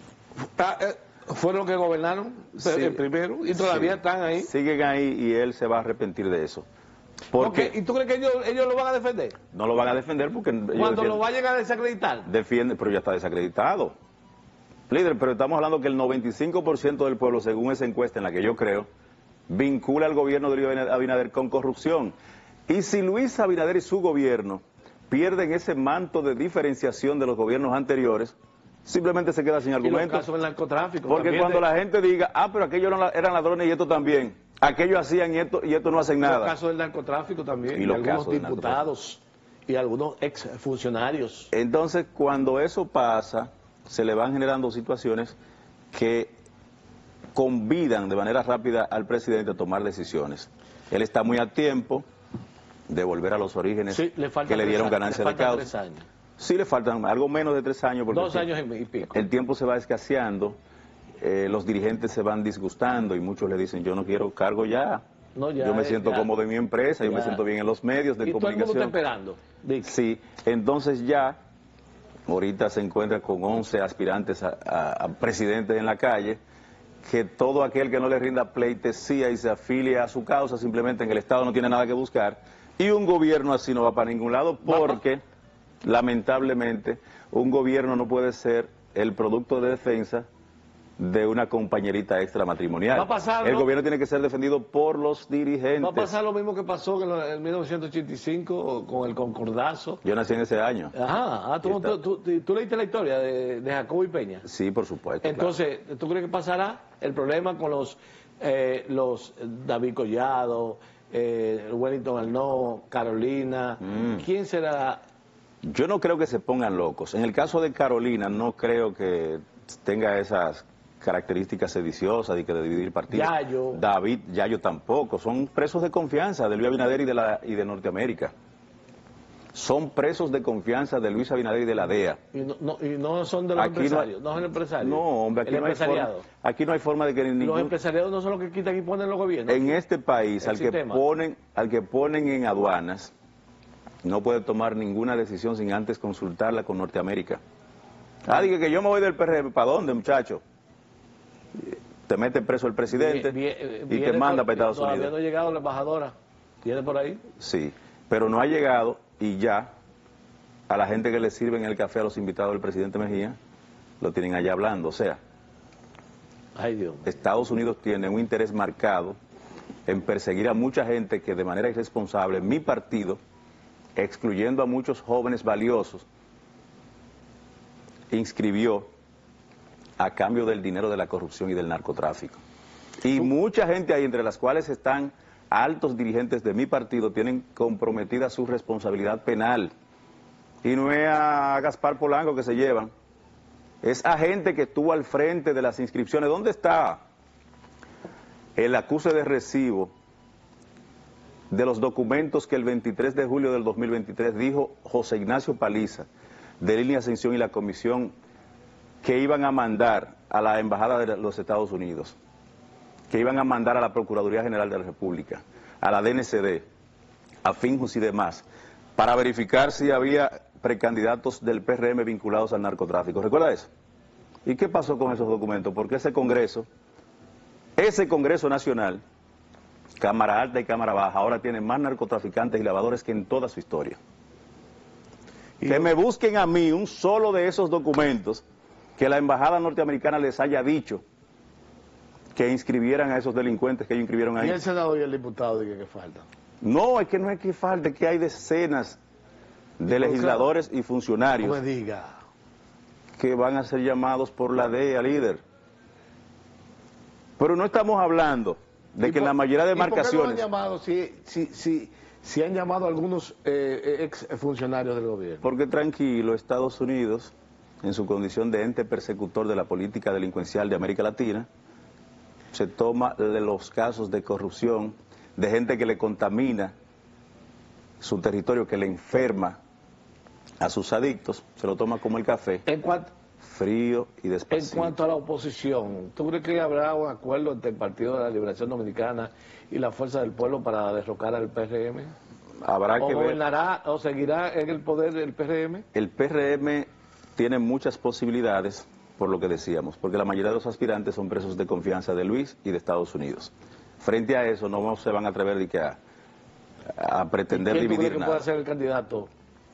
Está, eh, fueron los que gobernaron sí, el primero y todavía sí, están ahí. Siguen ahí y él se va a arrepentir de eso. Porque, porque, ¿Y tú crees que ellos, ellos lo van a defender? No lo van a defender porque... Cuando lo vayan a desacreditar. Defiende, pero ya está desacreditado. Líder, pero estamos hablando que el noventa y cinco por ciento del pueblo, según esa encuesta en la que yo creo, vincula al gobierno de Luis Abinader con corrupción. Y si Luis Abinader y su gobierno pierden ese manto de diferenciación de los gobiernos anteriores, simplemente se queda sin argumentos. Y los casos del narcotráfico. Porque cuando de... la gente diga, ah, pero aquellos eran ladrones y esto también, aquellos hacían y esto, y esto no hacen nada. Los casos del narcotráfico también, y, y los algunos casos diputados y algunos exfuncionarios. Entonces, cuando eso pasa, se le van generando situaciones que convidan de manera rápida al presidente a tomar decisiones. Él está muy a tiempo de volver a los orígenes sí, le que le dieron ganancia de causa. Tres años. Sí le faltan algo menos de tres años. Porque Dos años y pico. El tiempo se va escaseando, eh, los dirigentes se van disgustando y muchos le dicen, yo no quiero cargo ya. No, ya yo me siento ya, cómodo en mi empresa, ya. yo me siento bien en los medios de ¿Y comunicación. todo el mundo está esperando? Dick. Sí, entonces ya, ahorita se encuentra con once aspirantes a, a, a presidentes en la calle, que todo aquel que no le rinda pleitesía y se afilie a su causa, simplemente en el Estado no tiene nada que buscar, y un gobierno así no va para ningún lado porque... lamentablemente, un gobierno no puede ser el producto de defensa de una compañerita extramatrimonial. Va a pasar, el ¿no? gobierno tiene que ser defendido por los dirigentes. Va a pasar lo mismo que pasó en, lo, en mil novecientos ochenta y cinco con el concordazo. Yo nací en ese año. Ajá, ah, ¿tú, tú, tú, tú, tú leíste la historia de, de Jacobo y Peña? Sí, por supuesto. Entonces, claro. ¿Tú crees que pasará el problema con los, eh, los David Collado, eh, Wellington Arnaud, Carolina? Mm. ¿Quién será? Yo no creo que se pongan locos. En el caso de Carolina, no creo que tenga esas características sediciosas de que de dividir partidos. Yayo. David, Yayo tampoco. Son presos de confianza de Luis Abinader y de, la, y de Norteamérica. Son presos de confianza de Luis Abinader y de la D E A. Y no, no, y no son de los aquí empresarios, no, no son empresarios. No, hombre, aquí no, hay forma, aquí no hay forma de que ningún... Los empresarios no son los que quitan y ponen los gobiernos. En este país, al que, ponen, al que ponen en aduanas, no puede tomar ninguna decisión sin antes consultarla con Norteamérica. Ah, dije que yo me voy del P R M. ¿Para dónde, muchacho? Te mete preso el presidente bien, bien, y te manda para Estados todavía Unidos. Todavía no ha llegado la embajadora. ¿Tiene por ahí? Sí, pero no ha llegado y ya a la gente que le sirven el café a los invitados del presidente Mejía, lo tienen allá hablando. O sea, ay, Dios. Estados Unidos tiene un interés marcado en perseguir a mucha gente que de manera irresponsable, mi partido, excluyendo a muchos jóvenes valiosos, inscribió a cambio del dinero de la corrupción y del narcotráfico. Y mucha gente ahí, entre las cuales están altos dirigentes de mi partido, tienen comprometida su responsabilidad penal. Y no es a Gaspar Polanco que se llevan, es a gente que estuvo al frente de las inscripciones. ¿Dónde está el acuse de recibo de los documentos que el veintitrés de julio del dos mil veintitrés dijo José Ignacio Paliza, de Línea Ascensión y la comisión que iban a mandar a la Embajada de los Estados Unidos, que iban a mandar a la Procuraduría General de la República, a la D N C D, a Finjus y demás, para verificar si había precandidatos del P R M vinculados al narcotráfico? ¿Recuerda eso? ¿Y qué pasó con esos documentos? Porque ese Congreso, ese Congreso Nacional, Cámara Alta y Cámara Baja, ahora tiene más narcotraficantes y lavadores que en toda su historia. Y que me busquen a mí un solo de esos documentos que la embajada norteamericana les haya dicho que inscribieran a esos delincuentes que ellos inscribieron ahí. ¿Y el senador y el diputado de que falta? No, es que no es que falte, es que hay decenas de legisladores y funcionarios no me diga. que van a ser llamados por la D E A, líder. Pero no estamos hablando de que por, en la mayoría de demarcaciones... ¿Y por qué no han llamado, si, si, si, si han llamado a algunos eh, ex funcionarios del gobierno? Porque tranquilo, Estados Unidos, en su condición de ente persecutor de la política delincuencial de América Latina, se toma de los casos de corrupción, de gente que le contamina su territorio, que le enferma a sus adictos, se lo toma como el café, en cuanto, frío y despacito. En cuanto a la oposición, ¿tú crees que habrá un acuerdo entre el Partido de la Liberación Dominicana y la Fuerza del Pueblo para derrocar al P R M? Habrá que ¿O gobernará o seguirá en el poder el P R M? El P R M tiene muchas posibilidades, por lo que decíamos, porque la mayoría de los aspirantes son presos de confianza de Luis y de Estados Unidos. Frente a eso no se van a atrever de que a, a pretender ¿Quién dividir tú crees nada. Que puede ser el candidato?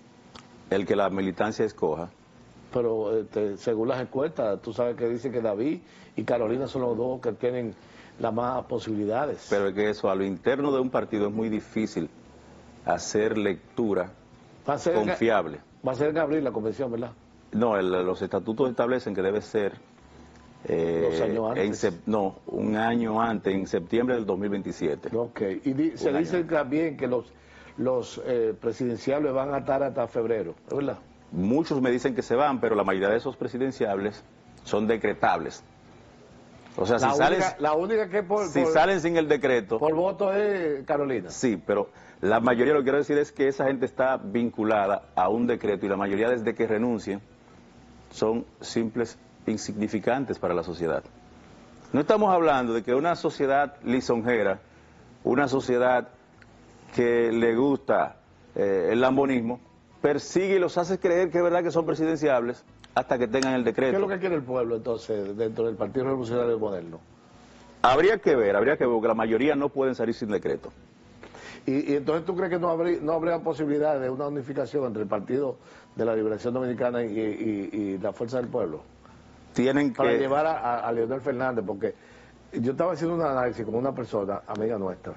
El que la militancia escoja. Pero este, según las encuestas, tú sabes que dice que David y Carolina son los dos que tienen las más posibilidades. Pero es que eso a lo interno de un partido es muy difícil hacer lectura va a ser confiable. Va a ser en abril la convención, ¿verdad? No, el, los estatutos establecen que debe ser eh, Dos años antes. En, no, un año antes, en septiembre del dos mil veintisiete. Ok, y di, se dice también que los, los eh, presidenciables van a estar hasta febrero, ¿verdad? Muchos me dicen que se van, pero la mayoría de esos presidenciables son decretables. O sea, la si, única, sales, la única que por, si por, salen sin el decreto... Por voto es Carolina. Sí, pero la mayoría, lo que quiero decir es que esa gente está vinculada a un decreto y la mayoría desde que renuncien son simples insignificantes para la sociedad. No estamos hablando de que una sociedad lisonjera, una sociedad que le gusta eh, el lambonismo, persigue y los hace creer que es verdad que son presidenciables hasta que tengan el decreto. ¿Qué es lo que quiere el pueblo entonces dentro del Partido Revolucionario Moderno? Habría que ver, habría que ver, porque la mayoría no pueden salir sin decreto. Y, y entonces tú crees que no habría, no habría posibilidad de una unificación entre el Partido de la Liberación Dominicana y, y, y la Fuerza del Pueblo. Tienen Para que... llevar a, a, a Leonel Fernández, porque yo estaba haciendo un análisis con una persona, amiga nuestra,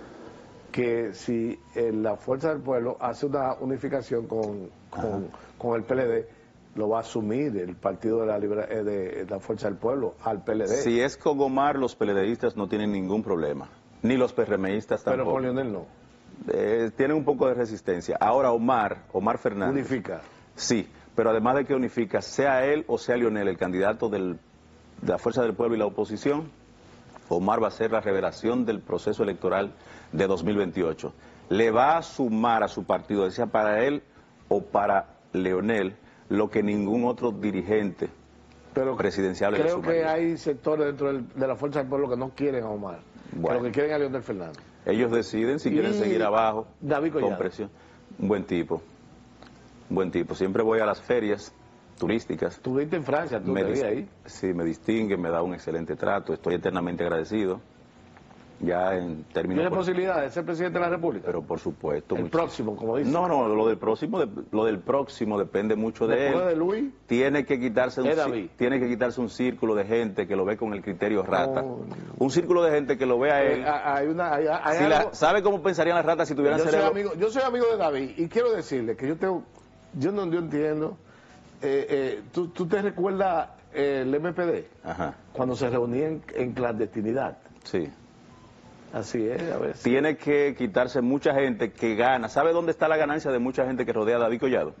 que si eh, la Fuerza del Pueblo hace una unificación con, con, con el P L D, lo va a asumir el Partido de la, Libera, eh, de la Fuerza del Pueblo al P L D. Si es con Omar, los PLDistas no tienen ningún problema, ni los PRMistas tampoco. Pero con Leonel no. Eh, tienen un poco de resistencia. Ahora Omar, Omar Fernández... Unifica. Sí, pero además de que unifica, sea él o sea Leonel, el candidato del, de la Fuerza del Pueblo y la oposición, Omar va a ser la revelación del proceso electoral de dos mil veintiocho. Le va a sumar a su partido, sea para él o para Leonel, lo que ningún otro dirigente pero presidencial creo que hay sectores dentro del, de la Fuerza del Pueblo que no quieren a Omar, bueno, que lo que quieren a Leonel Fernández. Ellos deciden si y quieren seguir abajo, David con presión. Un buen tipo, un buen tipo. Siempre voy a las ferias turísticas. ¿Estuviste en Francia? ¿Tú te vi ahí? Sí, me distingue, me da un excelente trato, estoy eternamente agradecido. Ya en términos... ¿Tiene posibilidad de ser presidente de la República? Pero por supuesto. El muchísimo. próximo, como dice. No, no, lo del próximo, lo del próximo depende mucho de él. de Luis? Tiene que quitarse un tiene que quitarse un círculo de gente que lo ve con el criterio rata. No, no. Un círculo de gente que lo ve a él. Eh, hay una, hay, hay si algo... la, ¿Sabe cómo pensarían las ratas si tuvieran yo cerebro? Soy amigo, yo soy amigo de David y quiero decirle que yo tengo, yo no yo entiendo. Eh, eh, ¿tú, ¿Tú te recuerdas eh, el M P D? Ajá. Cuando se reunían en, en clandestinidad. Sí. Así es, a ver. Tiene que quitarse mucha gente que gana. ¿Sabe dónde está la ganancia de mucha gente que rodea a David Collado?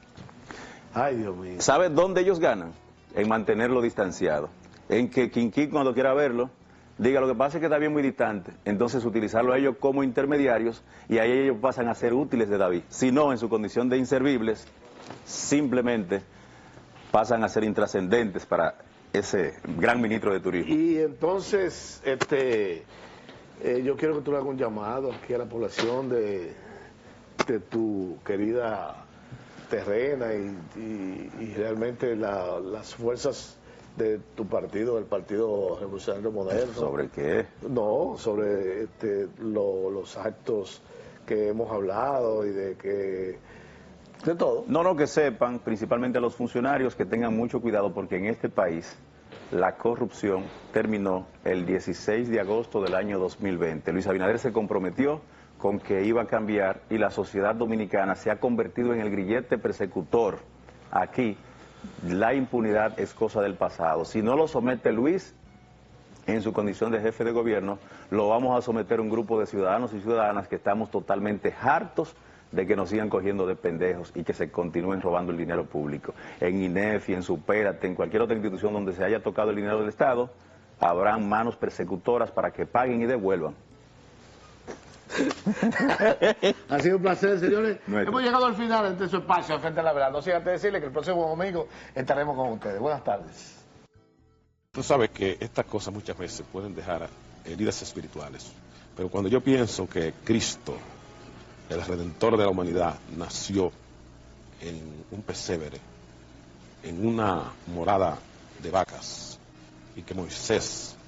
Ay, Dios mío. ¿Sabe dónde ellos ganan? En mantenerlo distanciado. En que Quinquín, cuando quiera verlo, diga, lo que pasa es que está bien muy distante. Entonces utilizarlo a ellos como intermediarios y ahí ellos pasan a ser útiles de David. Si no, en su condición de inservibles, simplemente pasan a ser intrascendentes para ese gran ministro de turismo. Y entonces, este... Eh, yo quiero que tú le hagas un llamado aquí a la población de, de tu querida terrena y, y, y realmente la, las fuerzas de tu partido, el Partido Revolucionario Moderno. ¿Sobre qué? No, sobre este, lo, los actos que hemos hablado y de que... de todo. No, no, que sepan, principalmente a los funcionarios, que tengan mucho cuidado porque en este país... la corrupción terminó el dieciséis de agosto del año dos mil veinte. Luis Abinader se comprometió con que iba a cambiar y la sociedad dominicana se ha convertido en el grillete persecutor. Aquí la impunidad es cosa del pasado. Si no lo somete Luis en su condición de jefe de gobierno, lo vamos a someter a un grupo de ciudadanos y ciudadanas que estamos totalmente hartos de que nos sigan cogiendo de pendejos y que se continúen robando el dinero público. En INEF y en Supérate, en cualquier otra institución donde se haya tocado el dinero del Estado, habrán manos persecutoras para que paguen y devuelvan. Ha sido un placer, señores. Nuestro. Hemos llegado al final de su espacio Frente a la Verdad. No sé antes de decirle que el próximo domingo estaremos con ustedes. Buenas tardes. Tú sabes que estas cosas muchas veces pueden dejar heridas espirituales, pero cuando yo pienso que Cristo, el Redentor de la humanidad, nació en un pesebre, en una morada de vacas, y que Moisés